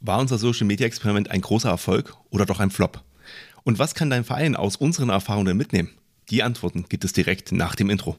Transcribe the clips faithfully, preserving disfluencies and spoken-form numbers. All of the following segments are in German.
War unser Social-Media-Experiment ein großer Erfolg oder doch ein Flop? Und was kann dein Verein aus unseren Erfahrungen mitnehmen? Die Antworten gibt es direkt nach dem Intro.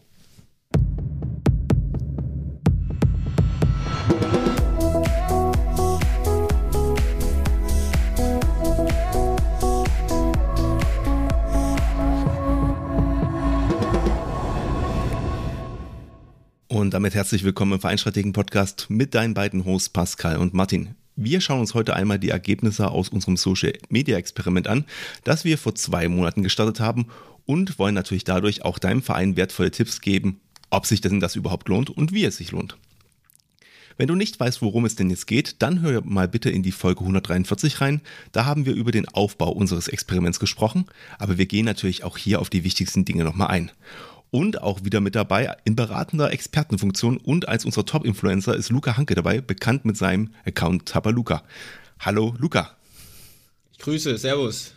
Und damit herzlich willkommen im Vereinsstrategen-Podcast mit deinen beiden Hosts Pascal und Martin. Wir schauen uns heute einmal die Ergebnisse aus unserem Social-Media-Experiment an, das wir vor zwei Monaten gestartet haben und wollen natürlich dadurch auch deinem Verein wertvolle Tipps geben, ob sich denn das überhaupt lohnt und wie es sich lohnt. Wenn du nicht weißt, worum es denn jetzt geht, dann hör mal bitte in die Folge hundertdreiundvierzig rein. Da haben wir über den Aufbau unseres Experiments gesprochen, aber wir gehen natürlich auch hier auf die wichtigsten Dinge nochmal ein. Und auch wieder mit dabei in beratender Expertenfunktion und als unser Top-Influencer ist Luca Hanke dabei, bekannt mit seinem Account Tabaluca. Hallo Luca. Ich grüße, servus.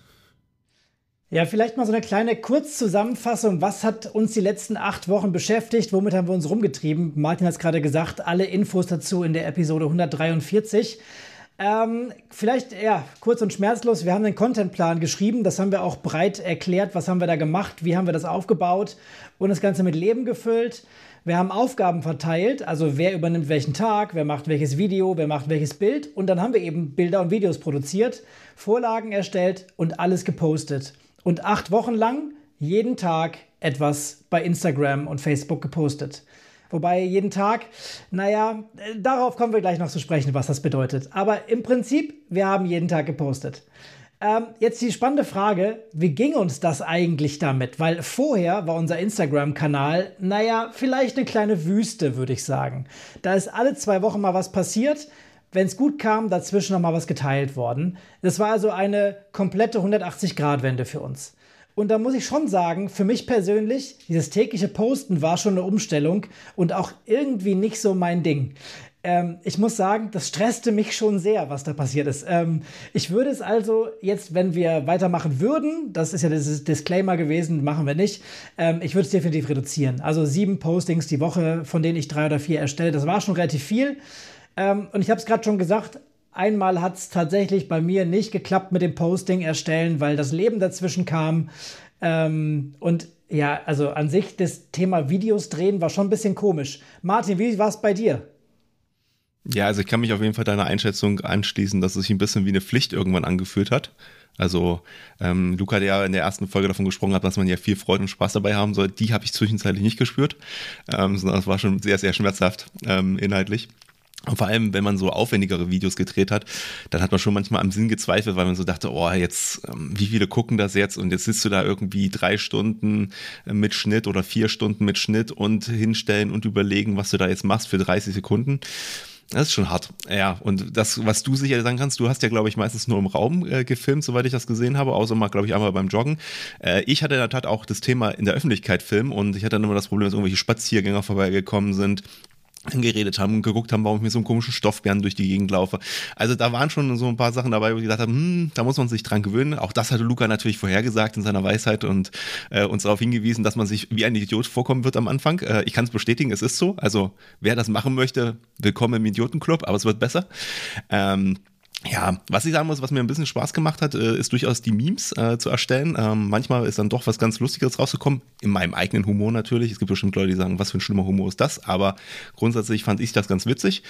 Ja, vielleicht mal so eine kleine Kurzzusammenfassung. Was hat uns die letzten acht Wochen beschäftigt? Womit haben wir uns rumgetrieben? Martin hat es gerade gesagt, alle Infos dazu in der Episode hundertdreiundvierzig. Ähm, vielleicht, ja, kurz und schmerzlos, wir haben einen Contentplan geschrieben, das haben wir auch breit erklärt, was haben wir da gemacht, wie haben wir das aufgebaut und das Ganze mit Leben gefüllt. Wir haben Aufgaben verteilt, also wer übernimmt welchen Tag, wer macht welches Video, wer macht welches Bild und dann haben wir eben Bilder und Videos produziert, Vorlagen erstellt und alles gepostet. Und acht Wochen lang jeden Tag etwas bei Instagram und Facebook gepostet. Wobei jeden Tag, naja, darauf kommen wir gleich noch zu sprechen, was das bedeutet. Aber im Prinzip, wir haben jeden Tag gepostet. Ähm, jetzt die spannende Frage, wie ging uns das eigentlich damit? Weil vorher war unser Instagram-Kanal, naja, vielleicht eine kleine Wüste, würde ich sagen. Da ist alle zwei Wochen mal was passiert. Wenn es gut kam, dazwischen noch mal was geteilt worden. Das war also eine komplette hundertachtzig-Grad-Wende für uns. Und da muss ich schon sagen, für mich persönlich, dieses tägliche Posten war schon eine Umstellung und auch irgendwie nicht so mein Ding. Ähm, ich muss sagen, das stresste mich schon sehr, was da passiert ist. Ähm, ich würde es also jetzt, wenn wir weitermachen würden, das ist ja das Disclaimer gewesen, machen wir nicht, ähm, ich würde es definitiv reduzieren. Also sieben Postings die Woche, von denen ich drei oder vier erstelle, das war schon relativ viel. Ähm, und ich habe es gerade schon gesagt, einmal hat es tatsächlich bei mir nicht geklappt mit dem Posting erstellen, weil das Leben dazwischen kam. Ähm, und ja, also an sich das Thema Videos drehen war schon ein bisschen komisch. Martin, wie war es bei dir? Ja, also ich kann mich auf jeden Fall deiner Einschätzung anschließen, dass es sich ein bisschen wie eine Pflicht irgendwann angefühlt hat. Also ähm, Luca hat ja in der ersten Folge davon gesprochen hat, dass man ja viel Freude und Spaß dabei haben soll. Die habe ich zwischenzeitlich nicht gespürt, ähm, sondern es war schon sehr, sehr schmerzhaft ähm, inhaltlich. Und vor allem, wenn man so aufwendigere Videos gedreht hat, dann hat man schon manchmal am Sinn gezweifelt, weil man so dachte, oh, jetzt, wie viele gucken das jetzt? Und jetzt sitzt du da irgendwie drei Stunden mit Schnitt oder vier Stunden mit Schnitt und hinstellen und überlegen, was du da jetzt machst für dreißig Sekunden. Das ist schon hart. Ja, und das, was du sicher sagen kannst, du hast ja, glaube ich, meistens nur im Raum äh, gefilmt, soweit ich das gesehen habe, außer mal, glaube ich, einmal beim Joggen. Äh, ich hatte in der Tat auch das Thema in der Öffentlichkeit filmen und ich hatte dann immer das Problem, dass irgendwelche Spaziergänger vorbeigekommen sind, geredet haben und geguckt haben, warum ich mit so einem komischen Stoffbären durch die Gegend laufe. Also da waren schon so ein paar Sachen dabei, wo ich gesagt habe, hm, da muss man sich dran gewöhnen. Auch das hatte Luca natürlich vorhergesagt in seiner Weisheit und äh, uns darauf hingewiesen, dass man sich wie ein Idiot vorkommen wird am Anfang. Äh, ich kann es bestätigen, es ist so. Also wer das machen möchte, willkommen im Idiotenclub, aber es wird besser. Ähm, Ja, was ich sagen muss, was mir ein bisschen Spaß gemacht hat, ist durchaus die Memes äh, zu erstellen. Ähm, manchmal ist dann doch was ganz Lustiges rausgekommen, in meinem eigenen Humor natürlich. Es gibt bestimmt Leute, die sagen, was für ein schlimmer Humor ist das, aber grundsätzlich fand ich das ganz witzig.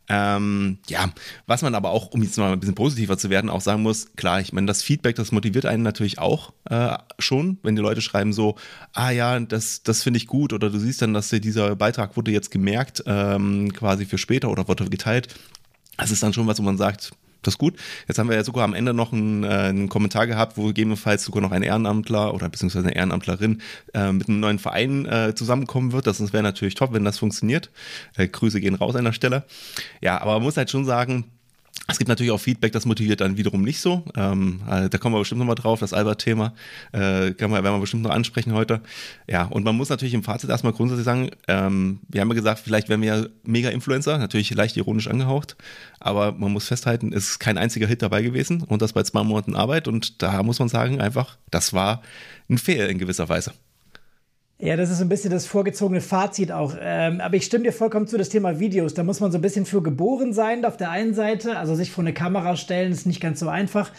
Ähm, ja, was man aber auch, um jetzt mal ein bisschen positiver zu werden, auch sagen muss, klar, ich meine, das Feedback, das motiviert einen natürlich auch äh, schon, wenn die Leute schreiben so, ah ja, das, das finde ich gut, oder du siehst dann, dass dieser Beitrag wurde jetzt gemerkt, ähm, quasi für später oder wurde geteilt. Das ist dann schon was, wo man sagt, das ist gut. Jetzt haben wir ja sogar am Ende noch einen, äh, einen Kommentar gehabt, wo gegebenenfalls sogar noch ein Ehrenamtler oder beziehungsweise eine Ehrenamtlerin äh, mit einem neuen Verein äh, zusammenkommen wird. Das wäre natürlich top, wenn das funktioniert. Äh, Grüße gehen raus an der Stelle. Ja, aber man muss halt schon sagen, es gibt natürlich auch Feedback, das motiviert dann wiederum nicht so. Ähm, äh, da kommen wir bestimmt nochmal drauf, das Albert-Thema äh, kann man, werden wir bestimmt noch ansprechen heute. Ja, und man muss natürlich im Fazit erstmal grundsätzlich sagen, ähm, wir haben ja gesagt, vielleicht wären wir ja Mega-Influencer, natürlich leicht ironisch angehaucht, aber man muss festhalten, es ist kein einziger Hit dabei gewesen und das bei zwei Monaten Arbeit und da muss man sagen einfach, das war ein Fail in gewisser Weise. Ja, das ist so ein bisschen das vorgezogene Fazit auch. Ähm, aber ich stimme dir vollkommen zu, das Thema Videos. Da muss man so ein bisschen für geboren sein auf der einen Seite. Also sich vor eine Kamera stellen ist nicht ganz so einfach.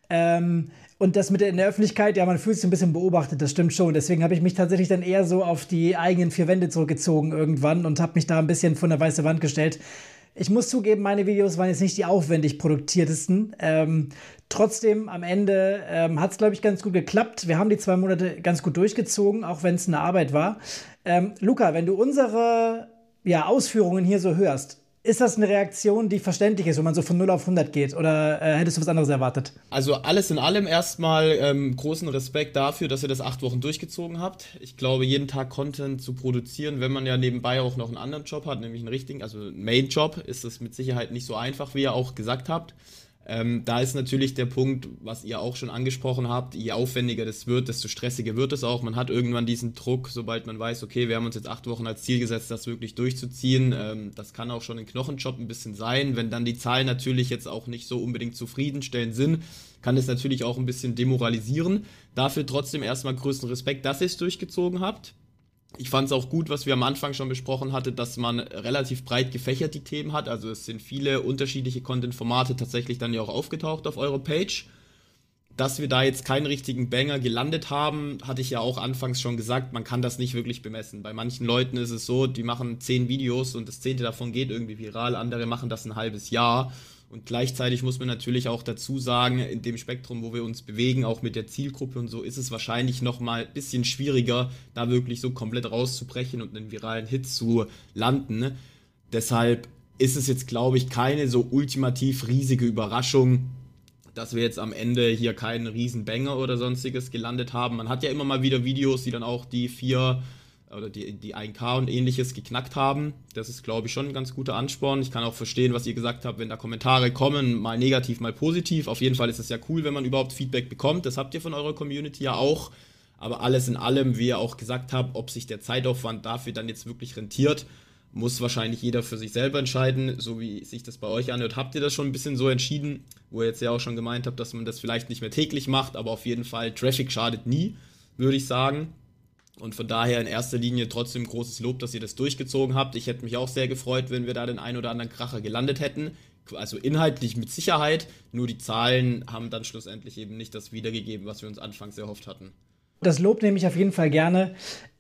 Ähm, und das mit der, in der Öffentlichkeit, ja, man fühlt sich so ein bisschen beobachtet, das stimmt schon. Deswegen habe ich mich tatsächlich dann eher so auf die eigenen vier Wände zurückgezogen irgendwann und habe mich da ein bisschen von der weißen Wand gestellt. Ich muss zugeben, meine Videos waren jetzt nicht die aufwendig produziertesten. Ähm, trotzdem, am Ende ähm, hat es, glaube ich, ganz gut geklappt. Wir haben die zwei Monate ganz gut durchgezogen, auch wenn es eine Arbeit war. Ähm, Luca, wenn du unsere ja, Ausführungen hier so hörst, ist das eine Reaktion, die verständlich ist, wenn man so von null auf hundert geht? Oder äh, hättest du was anderes erwartet? Also alles in allem erstmal ähm, großen Respekt dafür, dass ihr das acht Wochen durchgezogen habt. Ich glaube, jeden Tag Content zu produzieren, wenn man ja nebenbei auch noch einen anderen Job hat, nämlich einen richtigen, also einen Main-Job, ist es mit Sicherheit nicht so einfach, wie ihr auch gesagt habt. Ähm, da ist natürlich der Punkt, was ihr auch schon angesprochen habt, je aufwendiger das wird, desto stressiger wird es auch. Man hat irgendwann diesen Druck, sobald man weiß, okay, wir haben uns jetzt acht Wochen als Ziel gesetzt, das wirklich durchzuziehen. Ähm, das kann auch schon ein Knochenjob ein bisschen sein. Wenn dann die Zahlen natürlich jetzt auch nicht so unbedingt zufriedenstellend sind, kann es natürlich auch ein bisschen demoralisieren. Dafür trotzdem erstmal größten Respekt, dass ihr es durchgezogen habt. Ich fand es auch gut, was wir am Anfang schon besprochen hatten, dass man relativ breit gefächert die Themen hat. Also es sind viele unterschiedliche Content-Formate tatsächlich dann ja auch aufgetaucht auf eurer Page. Dass wir da jetzt keinen richtigen Banger gelandet haben, hatte ich ja auch anfangs schon gesagt, man kann das nicht wirklich bemessen. Bei manchen Leuten ist es so, die machen zehn Videos und das zehnte davon geht irgendwie viral, andere machen das ein halbes Jahr. Und gleichzeitig muss man natürlich auch dazu sagen, in dem Spektrum, wo wir uns bewegen, auch mit der Zielgruppe und so, ist es wahrscheinlich nochmal ein bisschen schwieriger, da wirklich so komplett rauszubrechen und einen viralen Hit zu landen. Deshalb ist es jetzt, glaube ich, keine so ultimativ riesige Überraschung, dass wir jetzt am Ende hier keinen riesen Banger oder sonstiges gelandet haben. Man hat ja immer mal wieder Videos, die dann auch die vier oder die, die ein K und ähnliches geknackt haben. Das ist, glaube ich, schon ein ganz guter Ansporn. Ich kann auch verstehen, was ihr gesagt habt, wenn da Kommentare kommen, mal negativ, mal positiv. Auf jeden Fall ist es ja cool, wenn man überhaupt Feedback bekommt. Das habt ihr von eurer Community ja auch. Aber alles in allem, wie ihr auch gesagt habt, ob sich der Zeitaufwand dafür dann jetzt wirklich rentiert, muss wahrscheinlich jeder für sich selber entscheiden. So wie sich das bei euch anhört, habt ihr das schon ein bisschen so entschieden, wo ihr jetzt ja auch schon gemeint habt, dass man das vielleicht nicht mehr täglich macht, aber auf jeden Fall Traffic schadet nie, würde ich sagen. Und von daher in erster Linie trotzdem großes Lob, dass ihr das durchgezogen habt. Ich hätte mich auch sehr gefreut, wenn wir da den ein oder anderen Kracher gelandet hätten. Also inhaltlich mit Sicherheit, nur die Zahlen haben dann schlussendlich eben nicht das wiedergegeben, was wir uns anfangs erhofft hatten. Das Lob nehme ich auf jeden Fall gerne.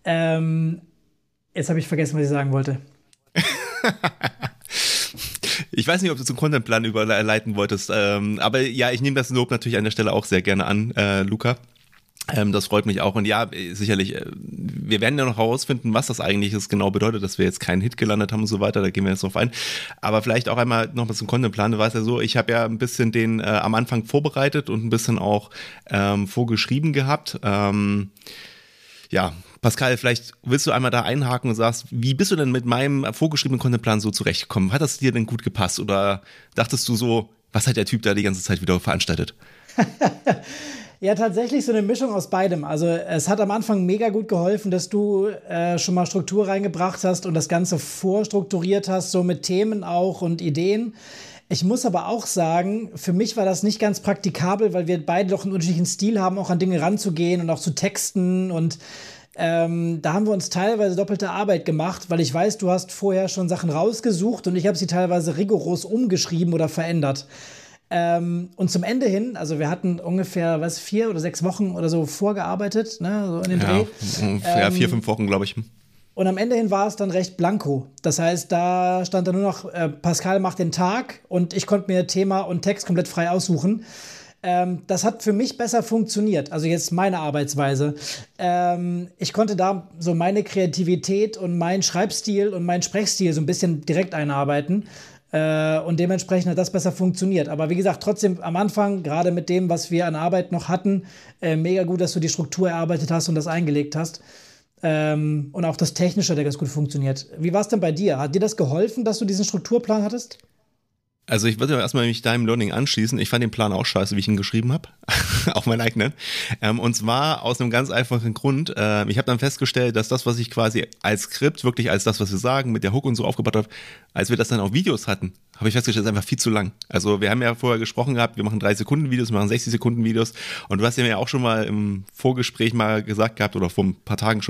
Ähm, jetzt habe ich vergessen, was ich sagen wollte. Ich weiß nicht, ob du zum Contentplan überleiten wolltest, ähm, aber ja, ich nehme das Lob natürlich an der Stelle auch sehr gerne an, äh, Luca. Ähm, das freut mich auch und ja, sicherlich, äh, wir werden ja noch herausfinden, was das eigentlich ist, genau bedeutet, dass wir jetzt keinen Hit gelandet haben und so weiter, da gehen wir jetzt drauf ein, aber vielleicht auch einmal noch mal zum Contentplan. Du weißt ja so, ich habe ja ein bisschen den äh, am Anfang vorbereitet und ein bisschen auch ähm, vorgeschrieben gehabt. Ähm, ja, Pascal, vielleicht willst du einmal da einhaken und sagst, wie bist du denn mit meinem vorgeschriebenen Contentplan so zurechtgekommen? Hat das dir denn gut gepasst oder dachtest du so, was hat der Typ da die ganze Zeit wieder veranstaltet? Ja, tatsächlich so eine Mischung aus beidem. Also es hat am Anfang mega gut geholfen, dass du äh, schon mal Struktur reingebracht hast und das Ganze vorstrukturiert hast, so mit Themen auch und Ideen. Ich muss aber auch sagen, für mich war das nicht ganz praktikabel, weil wir beide doch einen unterschiedlichen Stil haben, auch an Dinge ranzugehen und auch zu texten und ähm, da haben wir uns teilweise doppelte Arbeit gemacht, weil ich weiß, du hast vorher schon Sachen rausgesucht und ich habe sie teilweise rigoros umgeschrieben oder verändert. Ähm, und zum Ende hin, also wir hatten ungefähr, was, vier oder sechs Wochen oder so vorgearbeitet, ne, so in den ja, Dreh. Ja, ähm, vier, fünf Wochen, glaube ich. Und am Ende hin war es dann recht blanko. Das heißt, da stand dann nur noch, äh, Pascal macht den Tag und ich konnte mir Thema und Text komplett frei aussuchen. Ähm, das hat für mich besser funktioniert, also jetzt meine Arbeitsweise. Ähm, ich konnte da so meine Kreativität und meinen Schreibstil und meinen Sprechstil so ein bisschen direkt einarbeiten. Äh, und dementsprechend hat das besser funktioniert. Aber wie gesagt, trotzdem am Anfang, gerade mit dem, was wir an Arbeit noch hatten, äh, mega gut, dass du die Struktur erarbeitet hast und das eingelegt hast. Ähm, und auch das Technische hat ganz gut funktioniert. Wie war es denn bei dir? Hat dir das geholfen, dass du diesen Strukturplan hattest? Also ich würde erstmal mich deinem Learning anschließen. Ich fand den Plan auch scheiße, wie ich ihn geschrieben habe. Auch meinen eigenen. Ähm, und zwar aus einem ganz einfachen Grund. Äh, ich habe dann festgestellt, dass das, was ich quasi als Skript, wirklich als das, was wir sagen, mit der Hook und so aufgebaut habe, als wir das dann auf Videos hatten, habe ich festgestellt, das ist einfach viel zu lang. Also wir haben ja vorher gesprochen gehabt, wir machen drei Sekunden Videos, wir machen sechzig Sekunden Videos. Und du hast ja mir auch schon mal im Vorgespräch mal gesagt gehabt oder vor ein paar Tagen schon,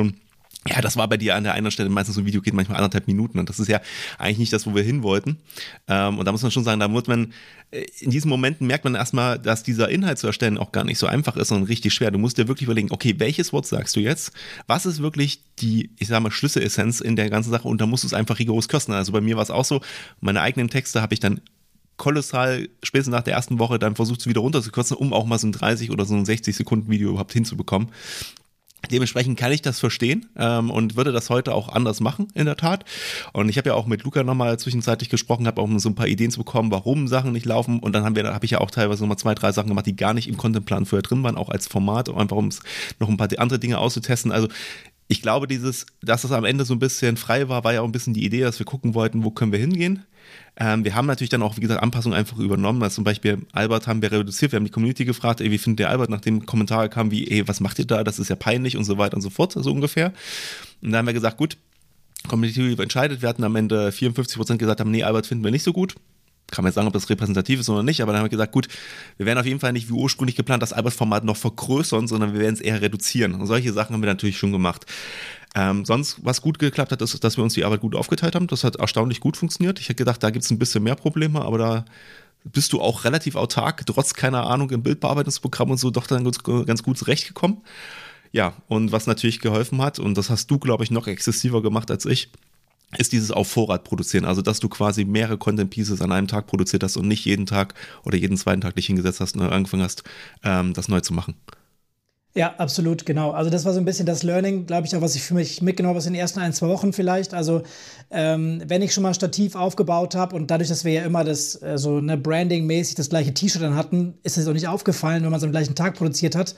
Ja, das war bei dir an der einen Stelle meistens so ein Video geht manchmal anderthalb Minuten und das ist ja eigentlich nicht das, wo wir hin wollten. Ähm, und da muss man schon sagen, da wird man, in diesen Momenten merkt man erstmal, dass dieser Inhalt zu erstellen auch gar nicht so einfach ist, sondern richtig schwer. Du musst dir wirklich überlegen, okay, welches Wort sagst du jetzt? Was ist wirklich die, ich sag mal, Schlüsselessenz in der ganzen Sache? Und da musst du es einfach rigoros kosten. Also bei mir war es auch so, meine eigenen Texte habe ich dann kolossal spätestens nach der ersten Woche dann versucht, es wieder runterzukürzen, um auch mal so ein dreißig oder so ein sechzig Sekunden Video überhaupt hinzubekommen. Dementsprechend kann ich das verstehen ähm, und würde das heute auch anders machen, in der Tat. Und ich habe ja auch mit Luca nochmal zwischenzeitlich gesprochen, habe auch so ein paar Ideen zu bekommen, warum Sachen nicht laufen. Und dann haben wir, da habe ich ja auch teilweise nochmal zwei, drei Sachen gemacht, die gar nicht im Contentplan vorher drin waren, auch als Format, einfach um es noch ein paar andere Dinge auszutesten. Also ich glaube, dieses, dass es am Ende so ein bisschen frei war, war ja auch ein bisschen die Idee, dass wir gucken wollten, wo können wir hingehen. Ähm, wir haben natürlich dann auch, wie gesagt, Anpassungen einfach übernommen. Also zum Beispiel Albert haben wir reduziert. Wir haben die Community gefragt, ey, wie findet ihr Albert? Nachdem Kommentare kamen wie, ey, was macht ihr da? Das ist ja peinlich und so weiter und so fort, so ungefähr. Und dann haben wir gesagt, gut, Community entscheidet. Wir hatten am Ende vierundfünfzig Prozent gesagt haben, nee, Albert finden wir nicht so gut. Kann man jetzt sagen, ob das repräsentativ ist oder nicht, aber dann haben wir gesagt, gut, wir werden auf jeden Fall nicht wie ursprünglich geplant das Albert-Format noch vergrößern, sondern wir werden es eher reduzieren. Und solche Sachen haben wir natürlich schon gemacht. Ähm, sonst, was gut geklappt hat, ist, dass wir uns die Arbeit gut aufgeteilt haben. Das hat erstaunlich gut funktioniert. Ich hätte gedacht, da gibt es ein bisschen mehr Probleme, aber da bist du auch relativ autark, trotz keiner Ahnung im Bildbearbeitungsprogramm und so, doch dann ganz, ganz gut zurechtgekommen. Ja, und was natürlich geholfen hat, und das hast du, glaube ich, noch exzessiver gemacht als ich, ist dieses auf Vorrat produzieren. Also, dass du quasi mehrere Content Pieces an einem Tag produziert hast und nicht jeden Tag oder jeden zweiten Tag dich hingesetzt hast und angefangen hast, ähm, das neu zu machen. Ja, absolut, genau. Also das war so ein bisschen das Learning, glaube ich, auch, was ich für mich mitgenommen habe in den ersten ein, zwei Wochen vielleicht. Also ähm, wenn ich schon mal ein Stativ aufgebaut habe und dadurch, dass wir ja immer das äh, so ne, Branding-mäßig das gleiche T-Shirt dann hatten, ist es auch nicht aufgefallen, wenn man es am gleichen Tag produziert hat.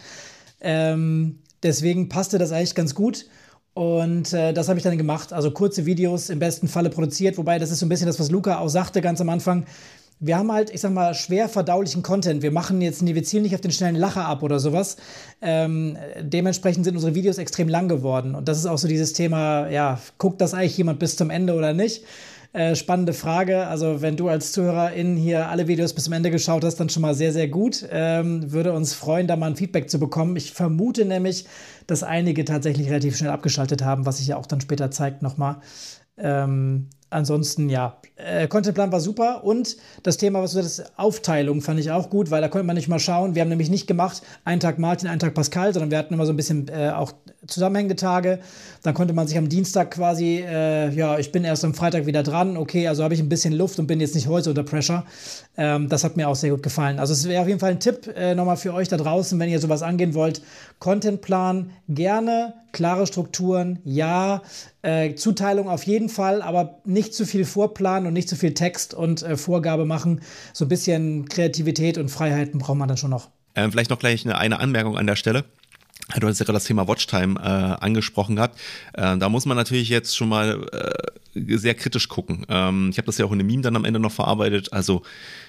Ähm, deswegen passte das eigentlich ganz gut. Und äh, das habe ich dann gemacht. Also kurze Videos im besten Falle produziert. Wobei, das ist so ein bisschen das, was Luca auch sagte ganz am Anfang. Wir haben halt, ich sag mal, schwer verdaulichen Content. Wir machen jetzt, wir zielen nicht auf den schnellen Lacher ab oder sowas. Ähm, dementsprechend sind unsere Videos extrem lang geworden. Und das ist auch so dieses Thema, ja, guckt das eigentlich jemand bis zum Ende oder nicht? Äh, spannende Frage. Also wenn du als Zuhörerin hier alle Videos bis zum Ende geschaut hast, dann schon mal sehr, sehr gut. Ähm, würde uns freuen, da mal ein Feedback zu bekommen. Ich vermute nämlich, dass einige tatsächlich relativ schnell abgeschaltet haben, was sich ja auch dann später zeigt nochmal. Ähm, ansonsten, ja, äh, Contentplan war super und das Thema, was du sagst, Aufteilung fand ich auch gut, weil da konnte man nicht mal schauen. Wir haben nämlich nicht gemacht, einen Tag Martin, einen Tag Pascal, sondern wir hatten immer so ein bisschen äh, auch zusammenhängende Tage. Dann konnte man sich am Dienstag quasi, äh, ja, ich bin erst am Freitag wieder dran, okay, also habe ich ein bisschen Luft und bin jetzt nicht heute unter Pressure. Ähm, das hat mir auch sehr gut gefallen. Also es wäre auf jeden Fall ein Tipp äh, nochmal für euch da draußen, wenn ihr sowas angehen wollt. Contentplan gerne, klare Strukturen, ja, äh, Zuteilung auf jeden Fall, aber nicht zu viel vorplanen und nicht zu viel Text und äh, Vorgabe machen. So ein bisschen Kreativität und Freiheiten braucht man dann schon noch. Ähm, vielleicht noch gleich eine, eine Anmerkung an der Stelle. Du hast ja gerade das Thema Watchtime äh, angesprochen gehabt. Äh, da muss man natürlich jetzt schon mal äh, sehr kritisch gucken. Ähm, ich habe das ja auch in einem Meme dann am Ende noch verarbeitet. Also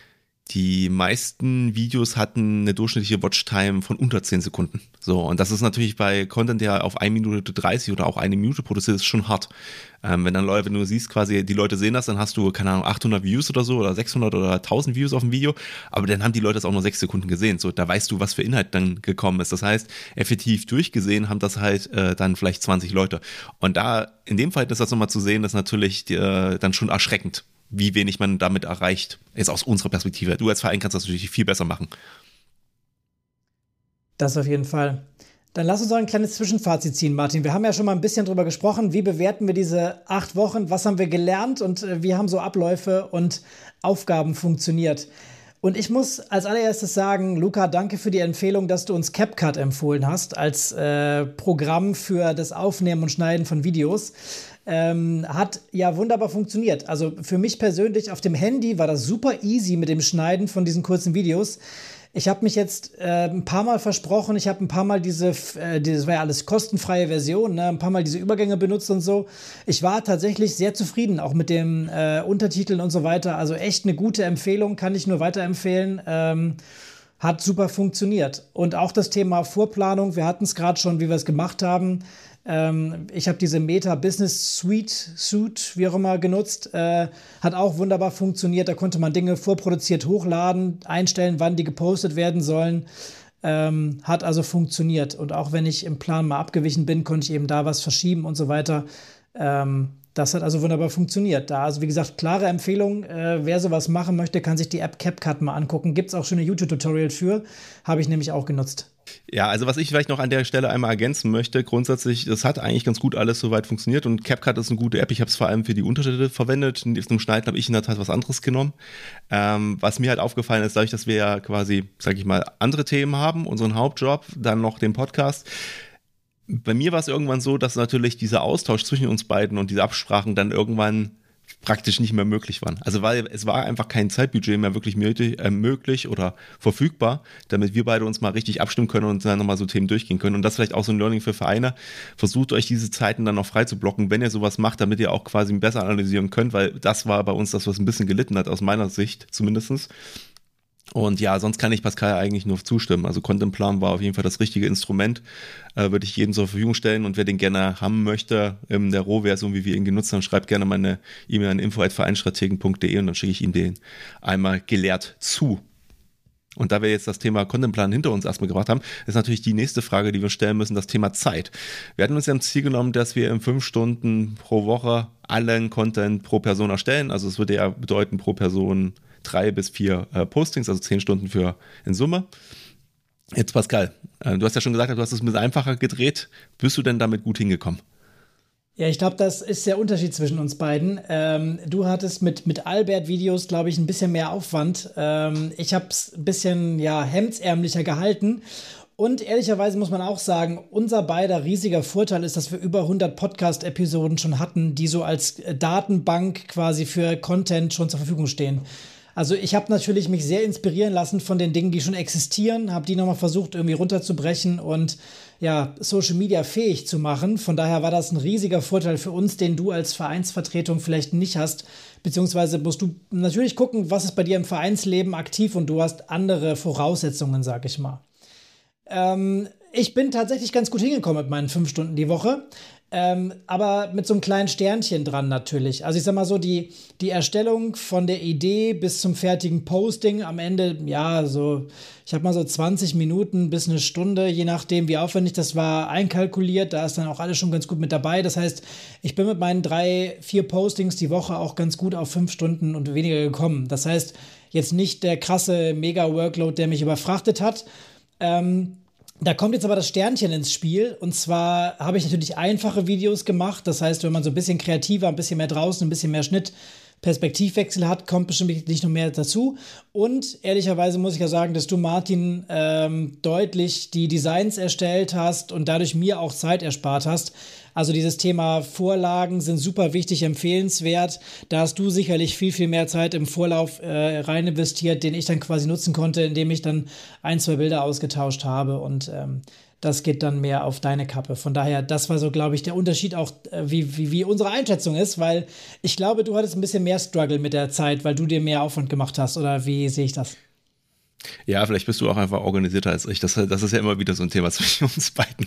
die meisten Videos hatten eine durchschnittliche Watchtime von unter zehn Sekunden. So, und das ist natürlich bei Content, der auf eine Minute dreißig oder auch eine Minute produziert ist, schon hart. Ähm, wenn dann Leute, wenn du siehst quasi, die Leute sehen das, dann hast du, keine Ahnung, achthundert Views oder so oder sechshundert oder tausend Views auf dem Video, aber dann haben die Leute das auch nur sechs Sekunden gesehen. So, da weißt du, was für Inhalt dann gekommen ist. Das heißt, effektiv durchgesehen haben das halt äh, dann vielleicht zwanzig Leute. Und da, in dem Fall ist das nochmal zu sehen, ist natürlich äh, dann schon erschreckend, wie wenig man damit erreicht. Jetzt aus unserer Perspektive. Du als Verein kannst das natürlich viel besser machen. Das auf jeden Fall. Dann lass uns noch ein kleines Zwischenfazit ziehen, Martin. Wir haben ja schon mal ein bisschen drüber gesprochen. Wie bewerten wir diese acht Wochen? Was haben wir gelernt und wie haben so Abläufe und Aufgaben funktioniert? Und ich muss als allererstes sagen, Luca, danke für die Empfehlung, dass du uns CapCut empfohlen hast als äh, Programm für das Aufnehmen und Schneiden von Videos. Ähm, hat ja wunderbar funktioniert. Also für mich persönlich auf dem Handy war das super easy mit dem Schneiden von diesen kurzen Videos. Ich habe mich jetzt äh, ein paar Mal versprochen, ich habe ein paar Mal diese, äh, das war ja alles kostenfreie Version, ne? Ein paar Mal diese Übergänge benutzt und so. Ich war tatsächlich sehr zufrieden, auch mit den äh, Untertiteln und so weiter. Also echt eine gute Empfehlung, kann ich nur weiterempfehlen. Ähm, hat super funktioniert. Und auch das Thema Vorplanung, wir hatten es gerade schon, wie wir es gemacht haben. Ähm, ich habe diese Meta Business Suite, Suite, wie auch immer, genutzt. Äh, hat auch wunderbar funktioniert. Da konnte man Dinge vorproduziert hochladen, einstellen, wann die gepostet werden sollen. Ähm, hat also funktioniert. Und auch wenn ich im Plan mal abgewichen bin, konnte ich eben da was verschieben und so weiter. Ähm, das hat also wunderbar funktioniert. Da, also wie gesagt, klare Empfehlung, äh, wer sowas machen möchte, kann sich die App CapCut mal angucken. Gibt es auch schöne YouTube-Tutorials für. Habe ich nämlich auch genutzt. Ja, also was ich vielleicht noch an der Stelle einmal ergänzen möchte, grundsätzlich, das hat eigentlich ganz gut alles soweit funktioniert und CapCut ist eine gute App. Ich habe es vor allem für die Unterschiede verwendet. Zum Schneiden habe ich in der Tat was anderes genommen. Ähm, was mir halt aufgefallen ist, dadurch, dass wir ja quasi, sage ich mal, andere Themen haben, unseren Hauptjob, dann noch den Podcast. Bei mir war es irgendwann so, dass natürlich dieser Austausch zwischen uns beiden und diese Absprachen dann irgendwann praktisch nicht mehr möglich waren. Also weil es war einfach kein Zeitbudget mehr wirklich möglich, äh, möglich oder verfügbar, damit wir beide uns mal richtig abstimmen können und dann nochmal so Themen durchgehen können. Und das ist vielleicht auch so ein Learning für Vereine. Versucht euch diese Zeiten dann noch frei zu blocken, wenn ihr sowas macht, damit ihr auch quasi besser analysieren könnt, weil das war bei uns das, was ein bisschen gelitten hat, aus meiner Sicht zumindest. Und ja, sonst kann ich Pascal eigentlich nur zustimmen. Also Contentplan war auf jeden Fall das richtige Instrument, äh, würde ich jedem zur Verfügung stellen. Und wer den gerne haben möchte, in der Rohversion, wie wir ihn genutzt haben, schreibt gerne meine E-Mail an info at vereinsstrategen punkt de und dann schicke ich ihm den einmal gelehrt zu. Und da wir jetzt das Thema Contentplan hinter uns erstmal gebracht haben, ist natürlich die nächste Frage, die wir stellen müssen, das Thema Zeit. Wir hatten uns ja im Ziel genommen, dass wir in fünf Stunden pro Woche allen Content pro Person erstellen. Also es würde ja bedeuten, pro Person drei bis vier äh, Postings, also zehn Stunden für in Summe. Jetzt Pascal, äh, du hast ja schon gesagt, du hast es ein bisschen einfacher gedreht. Bist du denn damit gut hingekommen? Ja, ich glaube, das ist der Unterschied zwischen uns beiden. Ähm, du hattest mit, mit Albert-Videos, glaube ich, ein bisschen mehr Aufwand. Ähm, ich habe es ein bisschen ja, hemdsärmlicher gehalten. Und ehrlicherweise muss man auch sagen, unser beider riesiger Vorteil ist, dass wir über hundert Podcast-Episoden schon hatten, die so als Datenbank quasi für Content schon zur Verfügung stehen. Also ich habe natürlich mich sehr inspirieren lassen von den Dingen, die schon existieren, habe die nochmal versucht irgendwie runterzubrechen und ja, Social Media fähig zu machen. Von daher war das ein riesiger Vorteil für uns, den du als Vereinsvertretung vielleicht nicht hast. Beziehungsweise musst du natürlich gucken, was ist bei dir im Vereinsleben aktiv und du hast andere Voraussetzungen, sag ich mal. Ähm, ich bin tatsächlich ganz gut hingekommen mit meinen fünf Stunden die Woche. Ähm, aber mit so einem kleinen Sternchen dran natürlich. Also ich sag mal so, die, die Erstellung von der Idee bis zum fertigen Posting am Ende, ja, so, ich habe mal so zwanzig Minuten bis eine Stunde, je nachdem, wie aufwendig das war, einkalkuliert. Da ist dann auch alles schon ganz gut mit dabei. Das heißt, ich bin mit meinen drei, vier Postings die Woche auch ganz gut auf fünf Stunden und weniger gekommen. Das heißt, jetzt nicht der krasse Mega-Workload, der mich überfrachtet hat. Ähm, Da kommt jetzt aber das Sternchen ins Spiel und zwar habe ich natürlich einfache Videos gemacht, das heißt, wenn man so ein bisschen kreativer, ein bisschen mehr draußen, ein bisschen mehr Schnitt, Perspektivwechsel hat, kommt bestimmt nicht noch mehr dazu und ehrlicherweise muss ich ja sagen, dass du, Martin, ähm, deutlich die Designs erstellt hast und dadurch mir auch Zeit erspart hast. Also dieses Thema Vorlagen sind super wichtig, empfehlenswert. Da hast du sicherlich viel, viel mehr Zeit im Vorlauf äh, rein investiert, den ich dann quasi nutzen konnte, indem ich dann ein, zwei Bilder ausgetauscht habe und ähm, das geht dann mehr auf deine Kappe. Von daher, das war so, glaube ich, der Unterschied auch, äh, wie, wie, wie unsere Einschätzung ist, weil ich glaube, du hattest ein bisschen mehr Struggle mit der Zeit, weil du dir mehr Aufwand gemacht hast, oder wie sehe ich das? Ja, vielleicht bist du auch einfach organisierter als ich. Das, das ist ja immer wieder so ein Thema zwischen uns beiden.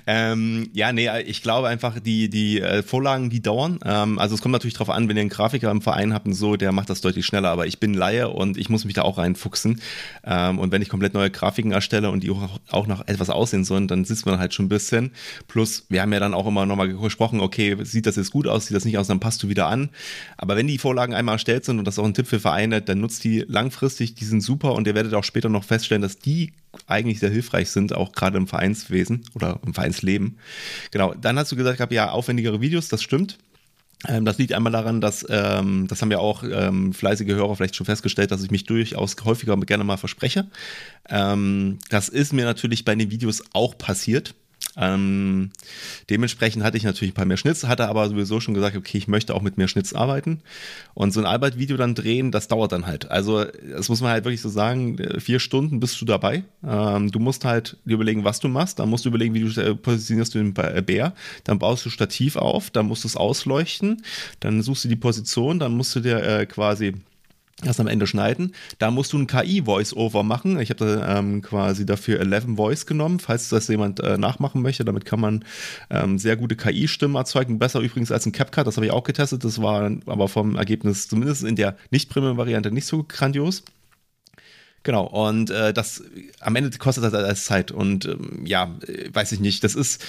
Ähm, ja, nee, ich glaube einfach, die, die äh, Vorlagen, die dauern. Ähm, also es kommt natürlich drauf an, wenn ihr einen Grafiker im Verein habt und so, der macht das deutlich schneller. Aber ich bin Laie und ich muss mich da auch reinfuchsen. Ähm, und wenn ich komplett neue Grafiken erstelle und die auch, auch noch etwas aussehen sollen, dann sitzt man halt schon ein bisschen. Plus, wir haben ja dann auch immer nochmal gesprochen, okay, sieht das jetzt gut aus, sieht das nicht aus, dann passt du wieder an. Aber wenn die Vorlagen einmal erstellt sind, und das ist auch ein Tipp für Vereine, dann nutzt die langfristig, die sind super und ihr werdet auch später noch feststellen, dass die eigentlich sehr hilfreich sind, auch gerade im Vereinswesen oder im Vereinsleben. Genau, dann hast du gesagt, ja, aufwendigere Videos, das stimmt. Ähm, das liegt einmal daran, dass, ähm, das haben ja auch ähm, fleißige Hörer vielleicht schon festgestellt, dass ich mich durchaus häufiger gerne mal verspreche. Ähm, das ist mir natürlich bei den Videos auch passiert. Ähm, dementsprechend hatte ich natürlich ein paar mehr Schnitz, hatte aber sowieso schon gesagt, okay, ich möchte auch mit mehr Schnitz arbeiten und so ein Albert-Video dann drehen, das dauert dann halt. Also das muss man halt wirklich so sagen, vier Stunden bist du dabei. Ähm, du musst halt dir überlegen, was du machst, dann musst du überlegen, wie du äh, positionierst du den Bär, dann baust du Stativ auf, dann musst du es ausleuchten, dann suchst du die Position, dann musst du dir äh, quasi erst am Ende schneiden. Da musst du ein K I-Voice-Over machen. Ich habe da ähm, quasi dafür elf Voice genommen, falls das jemand äh, nachmachen möchte. Damit kann man ähm, sehr gute K I-Stimmen erzeugen. Besser übrigens als ein CapCut, das habe ich auch getestet. Das war aber vom Ergebnis zumindest in der Nicht-Premium-Variante nicht so grandios. Genau, und äh, das am Ende kostet das alles Zeit. Und ähm, ja, weiß ich nicht, das ist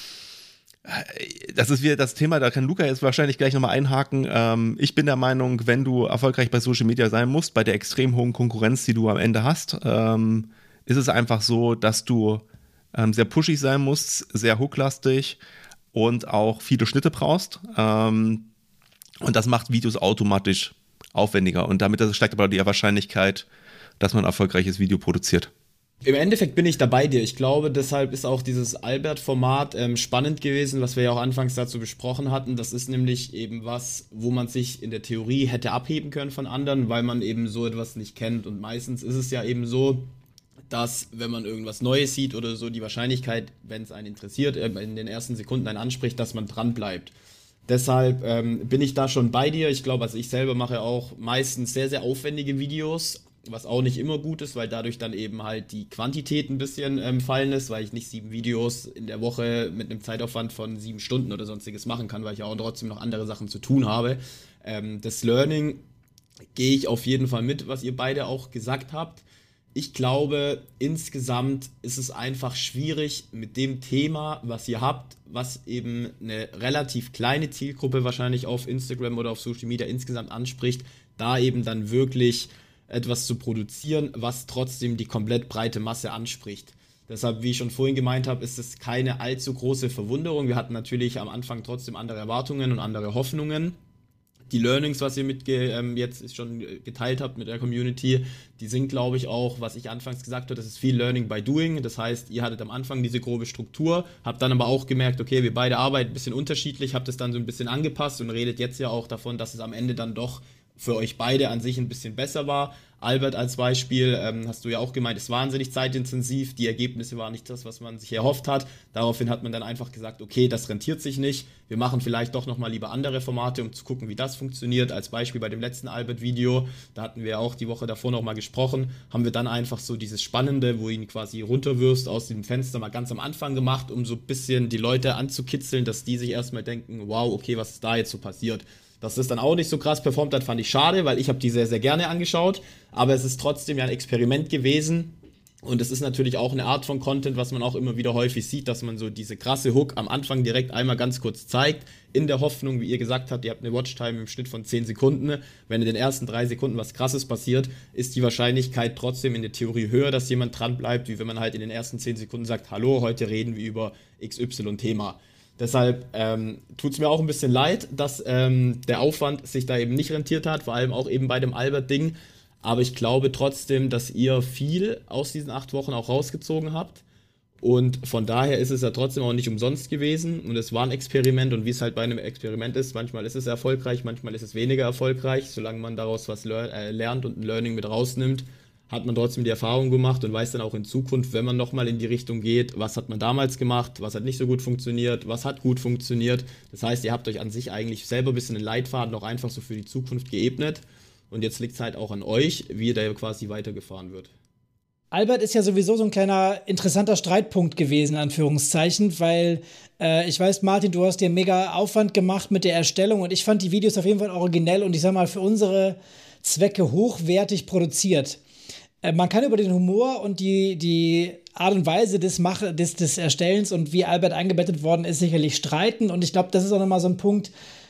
Das ist wieder das Thema, da kann Luca jetzt wahrscheinlich gleich nochmal einhaken. Ähm, ich bin der Meinung, wenn du erfolgreich bei Social Media sein musst, bei der extrem hohen Konkurrenz, die du am Ende hast, ähm, ist es einfach so, dass du ähm, sehr pushig sein musst, sehr hooklastig und auch viele Schnitte brauchst. Ähm, und das macht Videos automatisch aufwendiger. Und damit steigt aber die Wahrscheinlichkeit, dass man ein erfolgreiches Video produziert. Im Endeffekt bin ich da bei dir. Ich glaube, deshalb ist auch dieses Albert-Format ähm, spannend gewesen, was wir ja auch anfangs dazu besprochen hatten. Das ist nämlich eben was, wo man sich in der Theorie hätte abheben können von anderen, weil man eben so etwas nicht kennt. Und meistens ist es ja eben so, dass, wenn man irgendwas Neues sieht oder so, die Wahrscheinlichkeit, wenn es einen interessiert, äh, in den ersten Sekunden einen anspricht, dass man dran bleibt. Deshalb ähm, bin ich da schon bei dir. Ich glaube, also ich selber mache auch meistens sehr, sehr aufwendige Videos, was auch nicht immer gut ist, weil dadurch dann eben halt die Quantität ein bisschen ähm, fallen ist, weil ich nicht sieben Videos in der Woche mit einem Zeitaufwand von sieben Stunden oder sonstiges machen kann, weil ich auch trotzdem noch andere Sachen zu tun habe. Ähm, das Learning gehe ich auf jeden Fall mit, was ihr beide auch gesagt habt. Ich glaube, insgesamt ist es einfach schwierig mit dem Thema, was ihr habt, was eben eine relativ kleine Zielgruppe wahrscheinlich auf Instagram oder auf Social Media insgesamt anspricht, da eben dann wirklich etwas zu produzieren, was trotzdem die komplett breite Masse anspricht. Deshalb, wie ich schon vorhin gemeint habe, ist es keine allzu große Verwunderung. Wir hatten natürlich am Anfang trotzdem andere Erwartungen und andere Hoffnungen. Die Learnings, was ihr mit ähm, jetzt schon geteilt habt mit der Community, die sind, glaube ich, auch, was ich anfangs gesagt habe, das ist viel Learning by Doing. Das heißt, ihr hattet am Anfang diese grobe Struktur, habt dann aber auch gemerkt, okay, wir beide arbeiten ein bisschen unterschiedlich, habt es dann so ein bisschen angepasst und redet jetzt ja auch davon, dass es am Ende dann doch für euch beide an sich ein bisschen besser war. Albert als Beispiel, ähm, hast du ja auch gemeint, ist wahnsinnig zeitintensiv, die Ergebnisse waren nicht das, was man sich erhofft hat. Daraufhin hat man dann einfach gesagt, okay, das rentiert sich nicht, wir machen vielleicht doch nochmal lieber andere Formate, um zu gucken, wie das funktioniert. Als Beispiel bei dem letzten Albert-Video, da hatten wir auch die Woche davor nochmal gesprochen, haben wir dann einfach so dieses Spannende, wo ihn quasi runterwirfst aus dem Fenster, mal ganz am Anfang gemacht, um so ein bisschen die Leute anzukitzeln, dass die sich erstmal denken, wow, okay, was ist da jetzt so passiert? Dass das dann auch nicht so krass performt hat, fand ich schade, weil ich habe die sehr, sehr gerne angeschaut. Aber es ist trotzdem ja ein Experiment gewesen. Und es ist natürlich auch eine Art von Content, was man auch immer wieder häufig sieht, dass man so diese krasse Hook am Anfang direkt einmal ganz kurz zeigt. In der Hoffnung, wie ihr gesagt habt, ihr habt eine Watchtime im Schnitt von zehn Sekunden. Wenn in den ersten drei Sekunden was Krasses passiert, ist die Wahrscheinlichkeit trotzdem in der Theorie höher, dass jemand dran bleibt, wie wenn man halt in den ersten zehn Sekunden sagt, hallo, heute reden wir über X Y-Thema. Deshalb ähm, tut es mir auch ein bisschen leid, dass ähm, der Aufwand sich da eben nicht rentiert hat, vor allem auch eben bei dem Albert-Ding. Aber ich glaube trotzdem, dass ihr viel aus diesen acht Wochen auch rausgezogen habt. Und von daher ist es ja trotzdem auch nicht umsonst gewesen. Und es war ein Experiment. Und wie es halt bei einem Experiment ist, manchmal ist es erfolgreich, manchmal ist es weniger erfolgreich. Solange man daraus was lear- äh, lernt und ein Learning mit rausnimmt, hat man trotzdem die Erfahrung gemacht und weiß dann auch in Zukunft, wenn man nochmal in die Richtung geht, was hat man damals gemacht, was hat nicht so gut funktioniert, was hat gut funktioniert. Das heißt, ihr habt euch an sich eigentlich selber ein bisschen einen Leitfaden auch einfach so für die Zukunft geebnet. Und jetzt liegt es halt auch an euch, wie der quasi weitergefahren wird. Albert ist ja sowieso so ein kleiner interessanter Streitpunkt gewesen, in Anführungszeichen, weil äh, ich weiß, Martin, du hast dir mega Aufwand gemacht mit der Erstellung und ich fand die Videos auf jeden Fall originell und ich sag mal für unsere Zwecke hochwertig produziert. Man kann über den Humor und die, die Art und Weise des, Mach des, des Erstellens und wie Albert eingebettet worden ist, sicherlich streiten. Und ich glaube, das ist auch nochmal so ein Punkt,